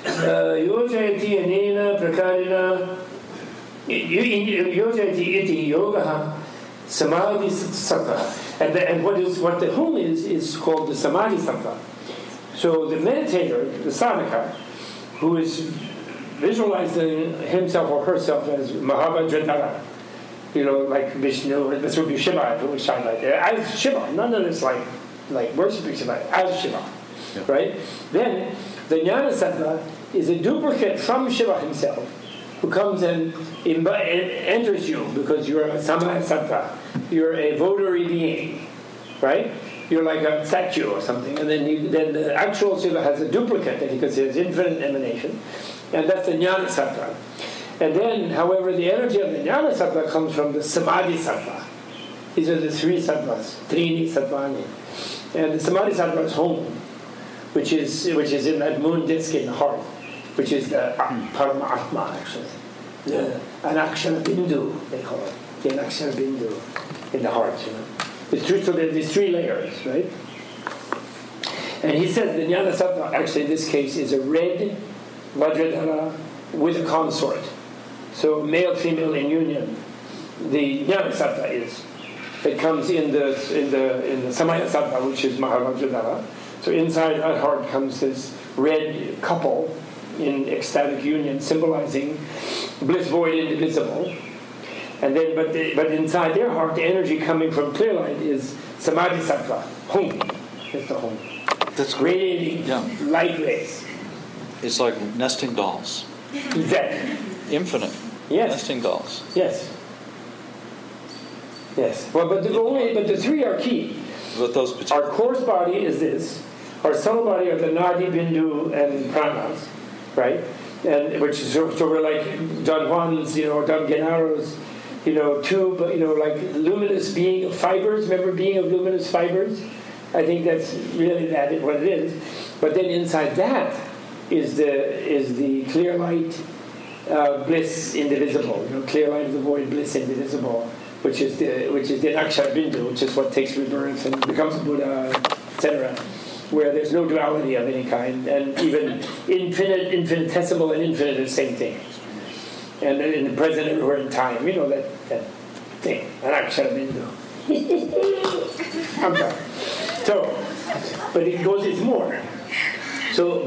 [SPEAKER 3] anena prakarina Yojayati iti yoga samadhi sattva. And what the home is called the samadhi sattva. So the meditator, the sadhaka, who is visualizing himself or herself as Mahavajradhara, like Vishnu, this would be Shiva if it was shine like that. As Shiva, none of this like worshiping Shiva, as Shiva, yeah. Right? Then the Jnana Sattva is a duplicate from Shiva himself, who comes and enters you because you're a Samaya Sattva, you're a votary being, right? You're like a statue or something, and then the actual Shiva has a duplicate that he considers infinite emanation, and that's the Jnana Sattva. And then, however, the energy of the Jnana Sattva comes from the Samadhi Sattva. These are the three sattvas, Trini Sattvani. And the Samadhi Sattva is home, which is in that moon disk in the heart, which is the Paramatma, actually. The Anakshara Bindu, they call it. The Anakshara Bindu in the heart, So there are these three layers, right? And he says the Jnana Sattva, actually in this case, is a red Vajradhara with a consort. So male, female in union. The Jnana Sattva is. It comes in the Samaya Sattva, which is Mahavajradhara. So inside that heart comes this red couple in ecstatic union, symbolizing bliss void indivisible. And then, but inside their heart, the energy coming from clear light is Samadhi Sattva, home. That's the home.
[SPEAKER 4] That's great.
[SPEAKER 3] Radiating light rays.
[SPEAKER 4] It's like nesting dolls.
[SPEAKER 3] Exactly.
[SPEAKER 4] Infinite.
[SPEAKER 3] Yes.
[SPEAKER 4] Nesting dolls.
[SPEAKER 3] Yes. Yes. Well, but the three are key.
[SPEAKER 4] But those
[SPEAKER 3] our coarse body is this. Our subtle body are the Nadi, Bindu, and Pranas, right? And which is so we're like Don Juan's, Don Genaro's, tube, like luminous being of fibers. Remember being of luminous fibers? I think that's really what it is. But then inside that is the clear light, bliss indivisible. Clear light of the void, bliss indivisible, which is the Nakshar Bindu, which is what takes rebirth and becomes a Buddha, etc. Where there's no duality of any kind, and even infinite, infinitesimal, and infinite are the same thing. And then in the present, everywhere in time, that thing, Anakshara Bindu. I'm done. So, but it's more. So,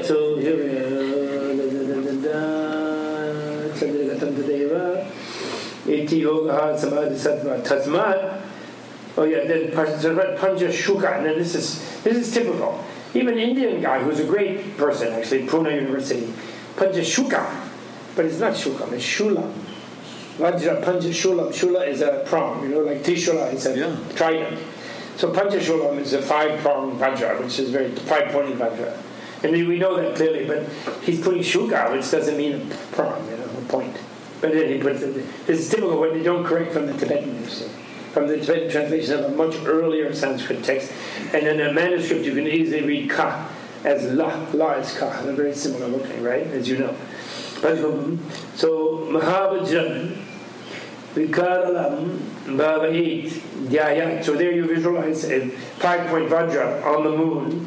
[SPEAKER 3] Iti Yoga Samadhi Sattva Tasmat. Oh yeah, then Panja Shuka, and then this is typical. Even Indian guy who's a great person, actually, Pune University, Panja Shuka, but it's not Shukam, it's Shula. Vajra Panja Shulam. Shula is a prong, like Trishula is a trident. So Panja Shulam is a 5-pronged Vajra, which is very 5-pointed Vajra. And we know that clearly, but he's putting Shuka, which doesn't mean a prong, a point. But then he puts it, this is typical when they don't correct from the Tibetan, you see. From the Tibetan translation of a much earlier Sanskrit text. And in a manuscript, you can easily read ka as la. La is ka. They're very similar looking, right? As you know. So, Mahavajran, Vikaralam, Bhavait, Dhyayat. So there you visualize a 5-point Vajra on the moon.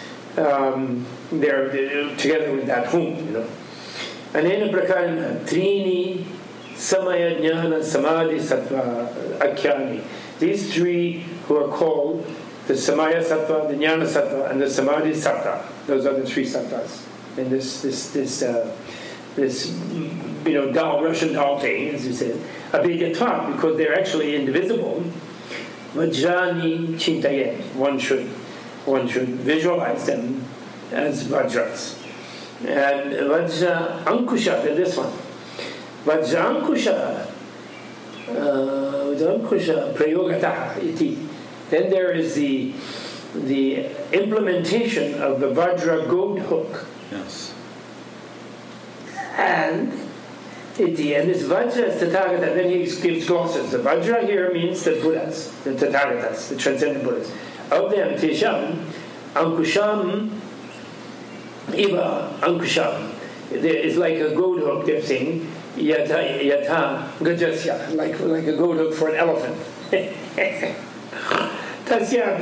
[SPEAKER 3] They're together with that home, Anena Prakarana, Trini, Samaya Jnana Samadhi Sattva Akhyani. These three who are called the Samaya Sattva, the Jnana Sattva, and the Samadhi Sattva. Those are the three sattvas in this doll, Russian doll thing, as you said. Abhigatva, because they're actually indivisible. Vajrani Chintayen. One should visualize them as Vajras. And Vajra Ankusha, this one. Vajrankusha Prayogata iti. Then there is the implementation of the Vajra goad hook.
[SPEAKER 4] Yes.
[SPEAKER 3] And iti, and this Vajra is Tathagata. Then he gives glosses. The Vajra here means the Buddhas, the Tathagatas, the transcendent Buddhas. Of them, Tesham, Ankusham, Iva Ankusham. It's like a goad hook, they're saying. Yatha Gajasya, like a goad hook for an elephant. Tasya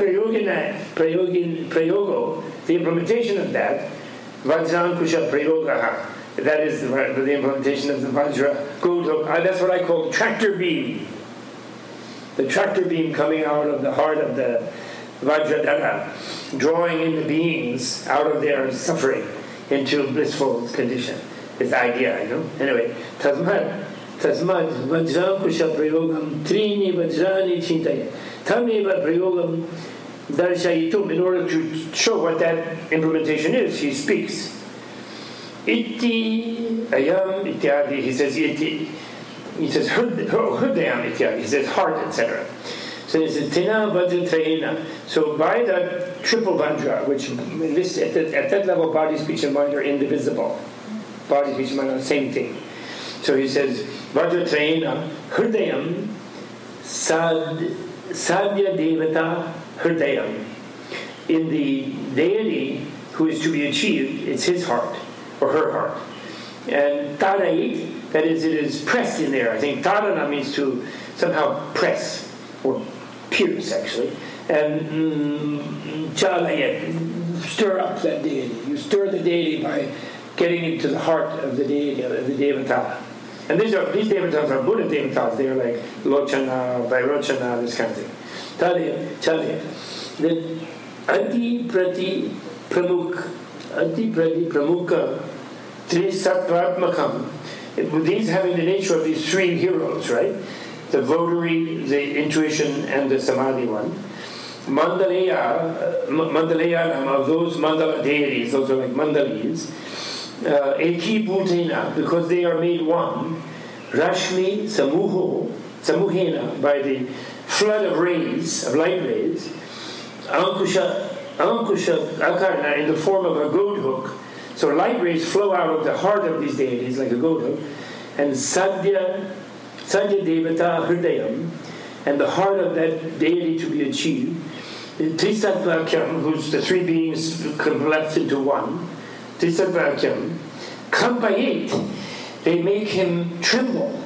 [SPEAKER 3] Prayogo, the implementation of that, Vajrankusha Prayogaha, that is the implementation of the Vajra goad hook. That's what I call tractor beam. The tractor beam coming out of the heart of the Vajradhara, drawing in the beings out of their suffering into a blissful condition. This idea, Anyway, Tasmat Vajram Kusha Prayogam Trini Vajrani Chintaya. Tameva Prayogam Darshayitum. In order to show what that implementation is, he speaks. Iti Ayam Ityadi. He says Iti. He says Hridayam Ityadi. He says heart, etc. So he says Tena Vajra Trayena. So by that triple Vajra, which at that level, body, speech, and mind are indivisible. Body, speech, mind are the same thing. So he says, Vajra Trayena Hridayam Sadhya Devata Hridayam. In the deity who is to be achieved, it's his heart, or her heart. And Tadait, that is, it is pressed in there. I think Tadana means to somehow press, or pierce actually. And Chalayat, stir up that deity. You stir the deity by getting into the heart of the deity, of the Devata. And these Devatas are Buddha Devatas. They are like Lochana, Vairochana, this kind of thing. Chalya. Then Adi Prati Pramukha Trisatvatmakam. These having the nature of these 3 heroes, right? The votary, the intuition, and the samadhi one. Mandalayanam of those mandala deities, those are like mandalis, Eki Bhutena, because they are made one, Rashmi Samuhena, by the flood of rays, of light rays, Ankusha Akarna, in the form of a goat hook. So light rays flow out of the heart of these deities like a goat hook, and Sadhya Devata Hridayam, and the heart of that deity to be achieved. Trisatvakyam, who's the three beings collapsed into one. Trisatvakyam, Kampayet, they make him tremble.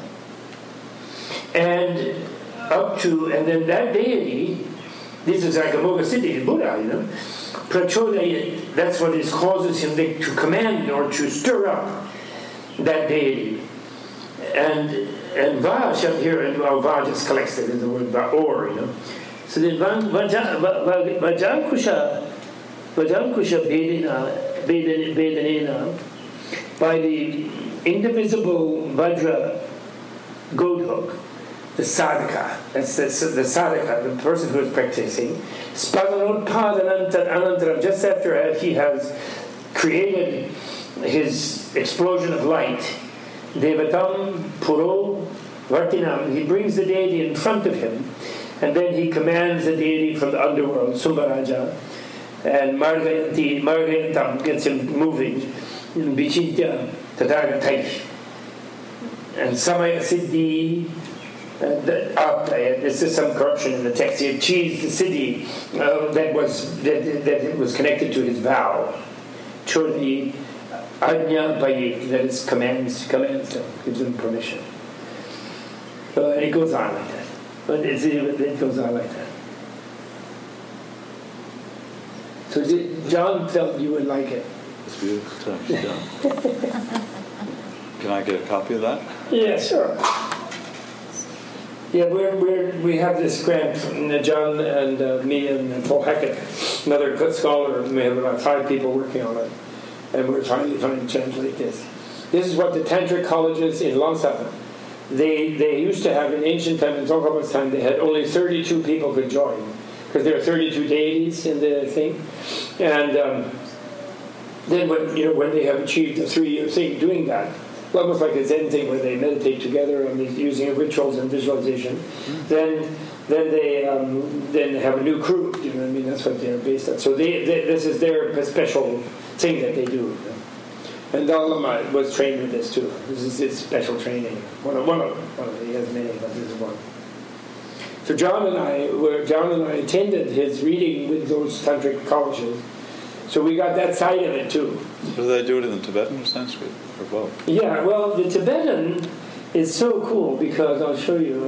[SPEAKER 3] And then that deity, this is like a Moga Siddhi, Buddha, Prachodayat, that's what it causes him to command or to stir up that deity. And Va here, and Va just collects it in the word Va, or, So then Vajankusha Vedanena, by the indivisible Vajra goat hook, the sadhaka, that's the sadhaka, the person who is practicing, Spadanotpadanantaram, just after he has created his explosion of light, Devatam Puro Vartinam, he brings the deity in front of him, and then he commands the deity from the underworld, Sumbaraja, and Margayantam gets him moving, in Vichintya Tathagatai, and Samaya Siddhi, this is some corruption in the text. He achieved the siddhi that was connected to his vow. Chodi Ajna Bayi, that is commands them, gives them permission. So and it goes on like that. But it goes on like that. So John felt you would like it.
[SPEAKER 4] It's beautiful. Can I get a copy of that?
[SPEAKER 3] Yeah, sure. Yeah, we have this grant from John and me and Paul Hackett, another good scholar. We have about 5 people working on it, and we're finally trying to translate this. This is what the tantric colleges in Lhasa, they used to have in ancient time, in Tsongkhapa's time, they had only 32 people could join, because there are 32 deities in the thing, and then when they have achieved a 3-year thing doing that, almost like a Zen thing where they meditate together and using rituals and visualization, then they have a new crew. You know what I mean? That's what they're based on. So this is their special thing that they do. And Dalai Lama was trained with this too. This is his special training. One of them. He has many, but this is one. So John and I attended his reading with those tantric colleges. So we got that side of it too.
[SPEAKER 4] Do they do it in the Tibetan or Sanskrit or both?
[SPEAKER 3] Yeah, well, the Tibetan is so cool because I'll show you.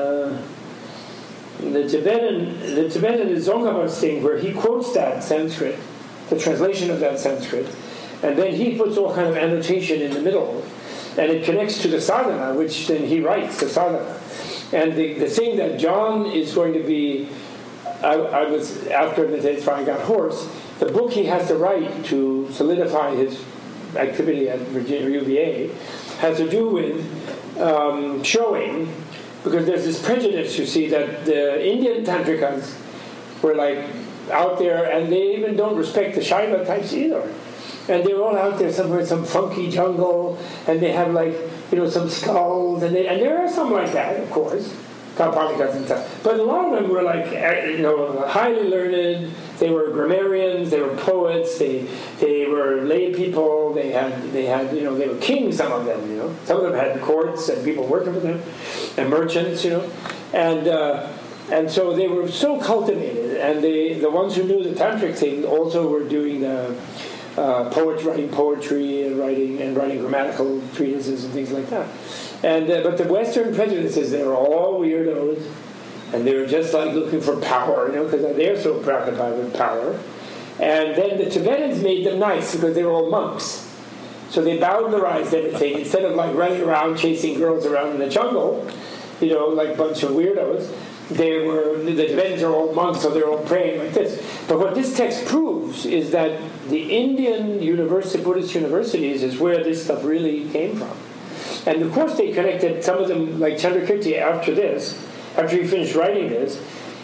[SPEAKER 3] The Tibetan is Tsongkhapa's thing where he quotes that Sanskrit, the translation of that Sanskrit, and then he puts all kind of annotation in the middle, and it connects to the sadhana, which then he writes the sadhana. And the thing that John is going to be, I was after the days I got hoarse. The book he has to write to solidify his activity at Virginia UVA has to do with showing, because there's this prejudice, you see, that the Indian tantrikas were like out there, and they even don't respect the Shaiva types either. And they're all out there somewhere in some funky jungle, and they have like, some skulls, and there are some like that, of course, Kalpalikas and stuff. But a lot of them were like, highly learned. They were grammarians. They were poets. They were lay people. They were kings. Some of them, Some of them had courts and people working for them, and merchants, and so they were so cultivated. And the ones who knew the tantric thing also were doing the writing poetry and writing grammatical treatises and things like that. And but the Western prejudices, they were all weirdos, and they were just like looking for power, because they're so preoccupied with power. And then the Tibetans made them nice because they were all monks, so they bowdlerized everything instead of like running around chasing girls around in the jungle, like a bunch of weirdos. The Tibetans are all monks, so they're all praying like this. But what this text proves is that the Indian Buddhist universities is where this stuff really came from. And of course they connected some of them, like Chandrakirti, after he finished writing this,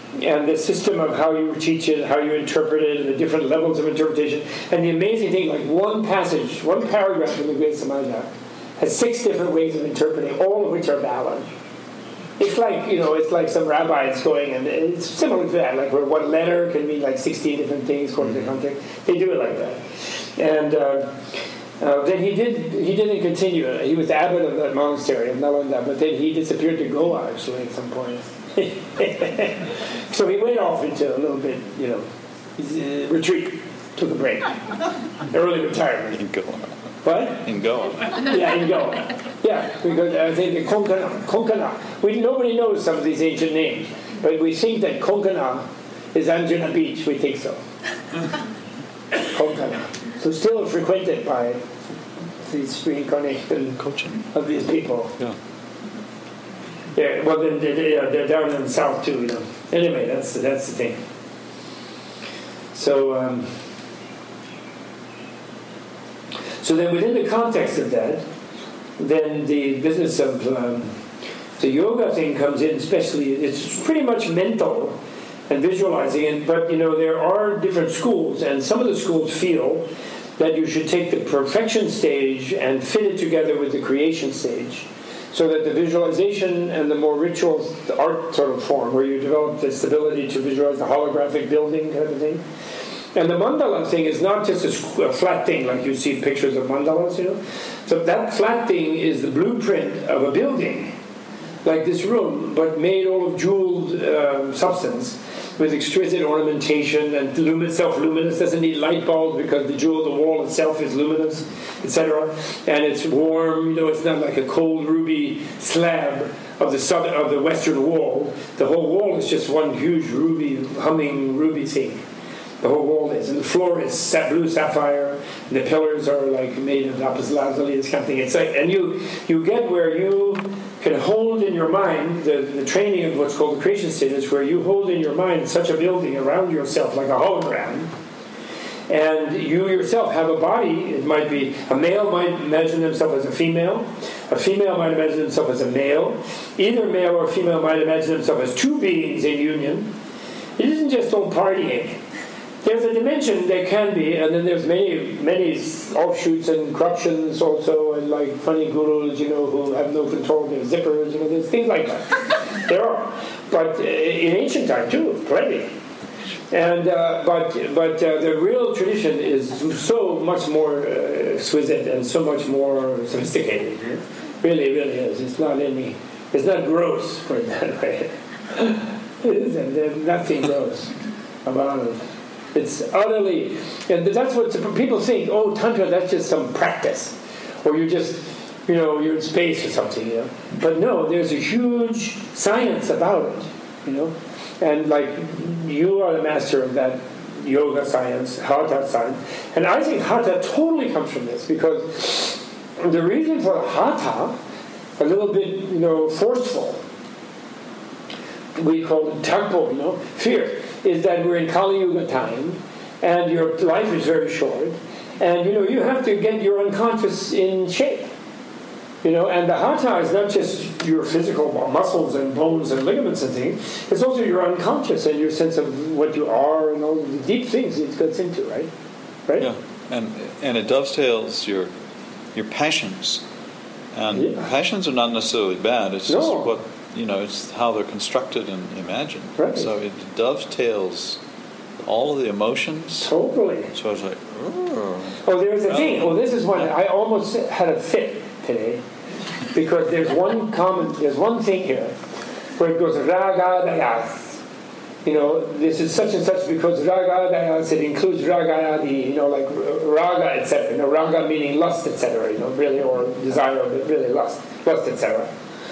[SPEAKER 3] and the system of how you teach it, how you interpret it, and the different levels of interpretation. And the amazing thing, like one passage, one paragraph in the Guhya Samaja has 6 different ways of interpreting, all of which are valid. It's like, it's like some rabbis going, and it's similar to that, like where one letter can mean like 16 different things according to the context. They do it like that. And then he didn't continue. He was the abbot of that monastery of Nalanda, but then he disappeared to Goa actually at some point. So he went off into a little bit, retreat, took a break, early retirement.
[SPEAKER 4] In Goa.
[SPEAKER 3] What?
[SPEAKER 4] In Goa.
[SPEAKER 3] Yeah, in Goa. Yeah, because I think the Konkana. Nobody knows some of these ancient names, but we think that Konkana is Anjuna Beach. We think so. Konkana. So still frequented by these reincarnation of these people.
[SPEAKER 4] Yeah.
[SPEAKER 3] Yeah, well, they're down in the south too, Anyway, that's the thing. So, so then within the context of that, then the business of the yoga thing comes in, especially, it's pretty much mental and visualizing, but there are different schools, and some of the schools feel that you should take the perfection stage and fit it together with the creation stage, so that the visualization and the more ritual, the art sort of form, where you develop this ability to visualize the holographic building kind of thing. And the mandala thing is not just a flat thing like you see pictures of mandalas, So that flat thing is the blueprint of a building, like this room, but made all of jeweled substance with exquisite ornamentation and self-luminous, doesn't need light bulbs because the wall itself is luminous, etc. And it's warm, it's not like a cold ruby slab of the western wall. The whole wall is just one huge humming ruby thing. The whole wall is, and the floor is blue sapphire, and the pillars are like made of lapis lazuli, this kind of thing. It's like, and you get where you can hold in your mind the training of what's called the creation stages, where you hold in your mind such a building around yourself like a hologram, and you yourself have a body. It might be a male might imagine himself as a female might imagine himself as a male. Either male or female might imagine himself as 2 beings in union. It isn't just all partying. There's a dimension there can be, and then there's many offshoots and corruptions also, and like funny gurus, who have no control of their zippers, there's things like that. There are, but in ancient time too, plenty. And but the real tradition is so much more exquisite and so much more sophisticated. Really, really is. It's not gross, put it that way. There's nothing gross about it. It's utterly, and that's what people think. Oh, Tantra, that's just some practice, or you just, you're in space or something, But no, there's a huge science about it, And like you are the master of that yoga science, hatha science, and I think hatha totally comes from this, because the reason for hatha, a little bit, forceful, we call it takpo, fear, is that we're in Kali Yuga time, and your life is very short, and you have to get your unconscious in shape, and the hatha is not just your physical muscles and bones and ligaments and things, it's also your unconscious and your sense of what you are and all the deep things it gets into, right?
[SPEAKER 4] Yeah, and it dovetails your passions, and passions are not necessarily bad. It's just what. It's how they're constructed and imagined.
[SPEAKER 3] Right.
[SPEAKER 4] So it dovetails all of the emotions.
[SPEAKER 3] Totally.
[SPEAKER 4] So I was like,
[SPEAKER 3] oh, there's a thing. Oh, this is one. I almost had a fit today, because there's one thing here where it goes raga dayas. This is such and such because raga dayas, it includes ragayadi, like raga, etc. Raga meaning lust, etc. Really, or desire, but really lust, etc.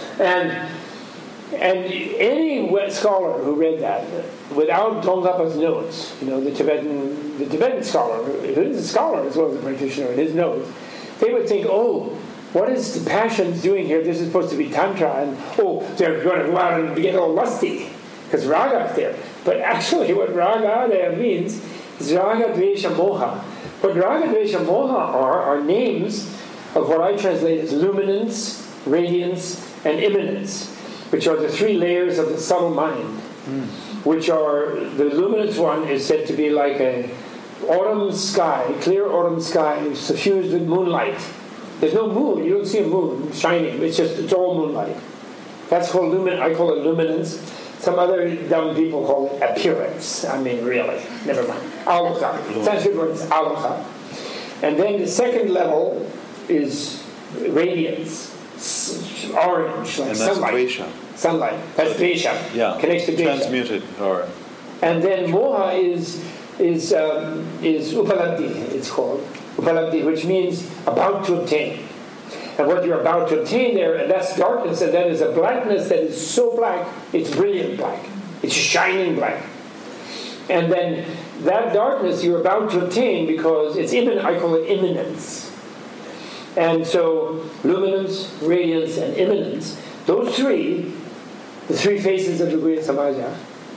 [SPEAKER 3] And any scholar who read that without Tsongkhapa's notes, the Tibetan scholar, who is a scholar as well as a practitioner, in his notes, they would think, oh, what is the passions doing here? This is supposed to be Tantra, and they're going to go out and get all lusty because raga is there. But actually, what raga there means is raga, dvesha, moha. What raga, dvesha, moha are names of what I translate as luminance, radiance, and immanence, which are the 3 layers of the subtle mind. which are, the luminous one is said to be like a autumn sky, clear autumn sky suffused with moonlight. There's no moon, you don't see a moon shining, it's all moonlight. That's called I call it luminance. Some other dumb people call it appearance. I mean, really, never mind. Aloha. Sanskrit word is aloha. And then the second level is radiance, orange, like
[SPEAKER 4] and that's
[SPEAKER 3] sunlight.
[SPEAKER 4] Dvesha.
[SPEAKER 3] Sunlight. That's Dvesha.
[SPEAKER 4] Yeah.
[SPEAKER 3] Connects to Dvesha.
[SPEAKER 4] Transmuted, or
[SPEAKER 3] And then moha is upalabdhi, it's called. Upalabdhi, which means about to obtain. And what you're about to obtain there, and that's darkness, and that is a blackness that is so black, it's brilliant black. It's shining black. And then that darkness you're about to obtain because it's imminent, I call it immanence. And so luminance, radiance, and immanence, those three, the three faces of the Guhya Samaja,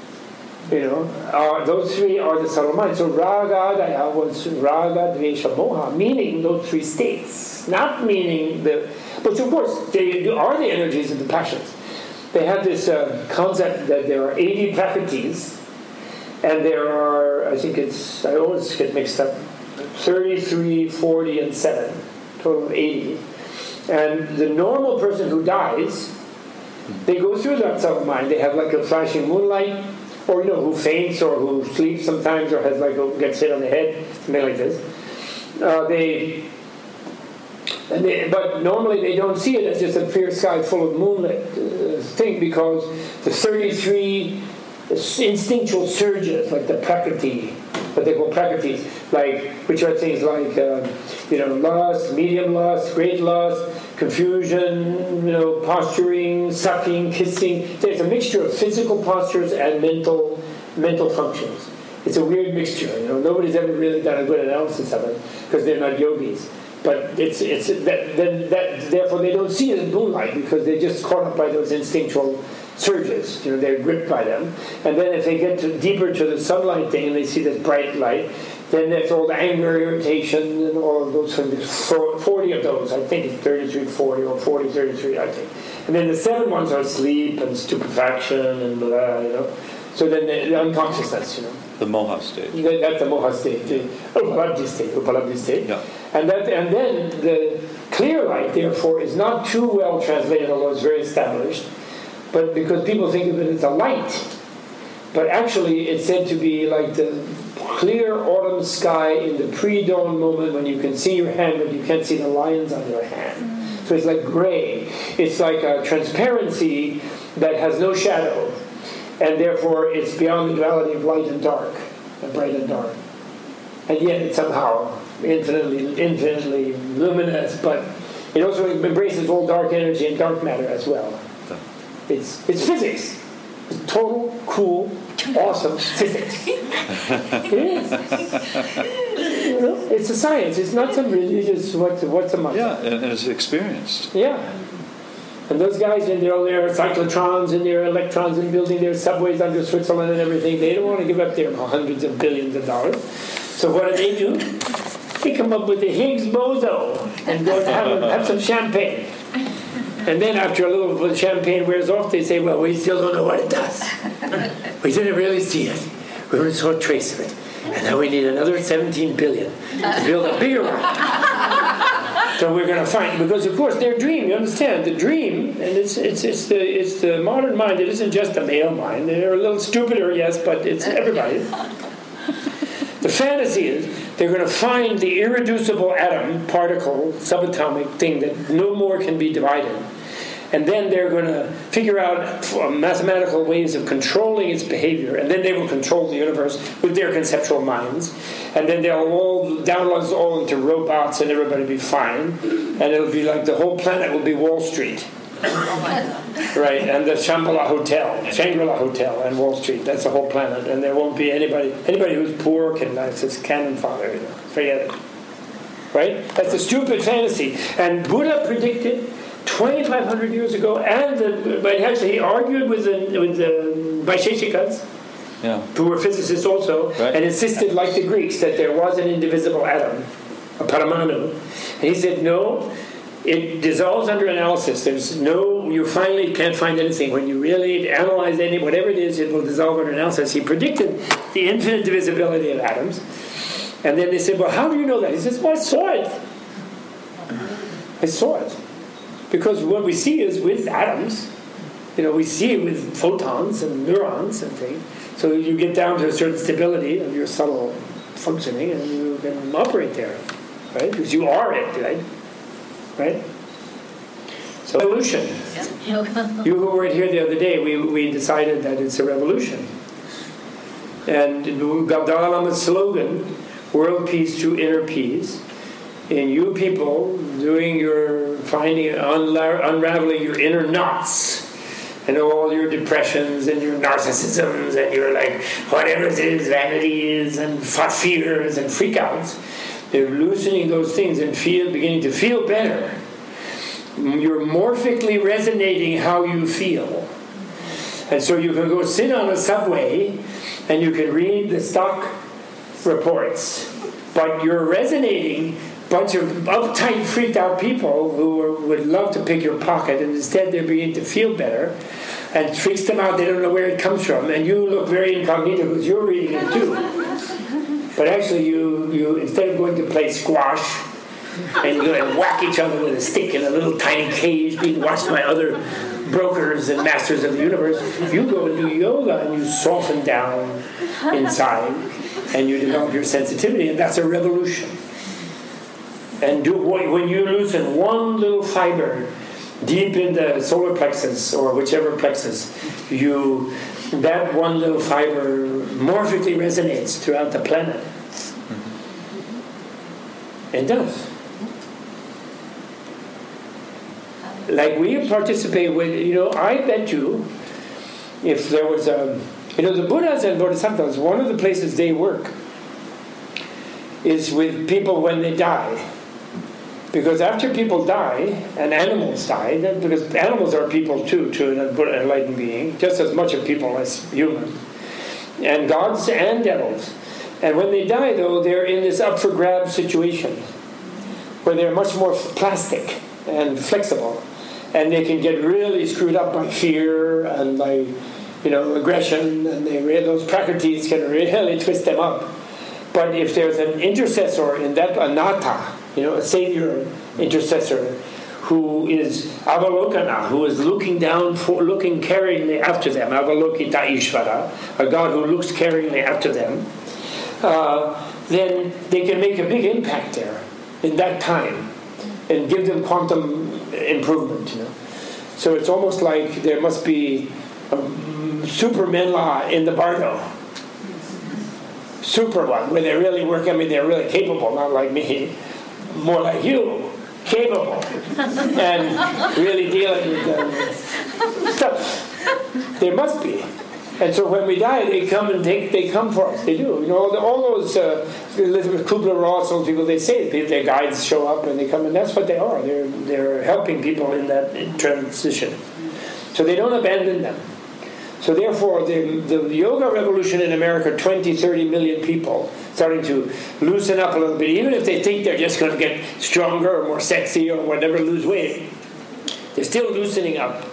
[SPEAKER 3] those three are the subtle mind. So raga daya was raga, dvesha, moha, meaning those three states, not meaning but of course they are the energies of the passions. They have this concept that there are 80 prakritis, and there are, I always get mixed up, 33, 40, and 7, total of 80. And the normal person who dies, they go through that subtle mind. They have like a flashing moonlight, or who faints or who sleeps sometimes, or has gets hit on the head, something like this. But normally they don't see it as just a clear sky full of moonlit thing, because the 33 instinctual surges, like the prakriti, what they call prakritis, which are things like lust, medium lust, great lust, confusion, posturing, sucking, kissing. There's a mixture of physical postures and mental functions. It's a weird mixture. Nobody's ever really done a good analysis of it because they're not yogis. But therefore they don't see it in moonlight because they're just caught up by those instinctual surges. They're gripped by them. And then if they get deeper to the sunlight thing and they see this bright light, then there's all the anger, irritation, and all of those things. 40 of those, I think it's 33, 40, or 40, 33, I think. And then the 7 ones are sleep and stupefaction and blah, So then the unconsciousness,
[SPEAKER 4] the moha state.
[SPEAKER 3] That's the moha state, the upalabdhi state.
[SPEAKER 4] Yeah.
[SPEAKER 3] And then the clear light, therefore, is not too well translated, although it's very established, but because people think of it as a light. But actually, it's said to be like the clear autumn sky in the pre-dawn moment when you can see your hand, but you can't see the lines on your hand. So it's like gray. It's like a transparency that has no shadow. And therefore, it's beyond the duality of light and dark, and bright and dark. And yet, it's somehow infinitely luminous, but it also embraces all dark energy and dark matter as well. It's physics. It's total, cool, awesome physics. It is. It's a science. It's not some religious what's a month.
[SPEAKER 4] Yeah, and it's experienced.
[SPEAKER 3] Yeah. And those guys in all their cyclotrons and their electrons and building their subways under Switzerland and everything, they don't want to give up their hundreds of billions of dollars. So what do? They come up with the Higgs boson and go have some champagne. And then after a little champagne wears off, they say, well, we still don't know what it does. We didn't really see it. We only saw a trace of it. And now we need another 17 billion to build a bigger one. So we're going to find, because of course their dream, you understand, the dream, and it's the modern mind, it isn't just the male mind. They're a little stupider, yes, but it's everybody. The fantasy is they're going to find the irreducible atom, particle, subatomic thing that no more can be divided. And then they're going to figure out mathematical ways of controlling its behavior. And then they will control the universe with their conceptual minds. And then they'll all download us all into robots and everybody will be fine. And it'll be like the whole planet will be Wall Street. Right, and the Shangri-La Hotel and Wall Street, that's the whole planet. And there won't be anybody who's poor can, that's his cannon fodder, forget it. Right? That's a stupid fantasy. And Buddha predicted 2,500 years ago, but actually he argued with the Vaisheshikas, who were physicists also, and insisted, like the Greeks, that there was an indivisible atom, a paramanu. And he said, no, it dissolves under analysis. You finally can't find anything. When you really analyze whatever it is, it will dissolve under analysis. He predicted the infinite divisibility of atoms. And then they said, well, how do you know that? He says, well, I saw it. I saw it. Because what we see is with atoms, we see it with photons and neurons and things. So you get down to a certain stability of your subtle functioning and you can operate there, right? Because you are it, right? So evolution. Yeah. You who were here the other day, we decided that it's a revolution. And Dalai Lama's slogan, world peace through inner peace, in you people unraveling your inner knots and all your depressions and your narcissisms and your whatever it is, vanities and fears and freakouts. They're loosening those things and beginning to feel better. You're morphically resonating how you feel. And so you can go sit on a subway and you can read the stock reports, but you're resonating bunch of uptight, freaked out people who would love to pick your pocket, and instead they're beginning to feel better, and it freaks them out. They don't know where it comes from, and you look very incognito because you're reading it too. But actually, you instead of going to play squash and you go and whack each other with a stick in a little tiny cage being watched by other brokers and masters of the universe, you go and do yoga and you soften down inside and you develop your sensitivity, and that's a revolution. And when you loosen one little fiber deep in the solar plexus or whichever plexus, that one little fiber morphically resonates throughout the planet. It does. We participate with, I bet you, if there was the Buddhas and Bodhisattvas, one of the places they work is with people when they die. Because after people die, and animals die, because animals are people too, to an enlightened being, just as much of people as humans, and gods and devils. And when they die, though, they're in this up-for-grabs situation, where they're much more plastic and flexible, and they can get really screwed up by fear and by, aggression, and those prakritis can really twist them up. But if there's an intercessor in that anatta, a savior intercessor who is avalokana, who is looking caringly after them, avalokita ishvara, a God who looks caringly after them, then they can make a big impact there in that time and give them quantum improvement. So it's almost like there must be a supermenla in the bardo. Super one, where they really work. They're really capable, not like me, more like you, capable, and really dealing with stuff. There must be. And so when we die, they come for us. They do. All those Elizabeth Kubler-Ross, old people, they say their guides show up and they come, and that's what they are. They're helping people in that transition. So they don't abandon them. So therefore, the yoga revolution in America, 20, 30 million people starting to loosen up a little bit, even if they think they're just going to get stronger or more sexy or whatever, lose weight, they're still loosening up.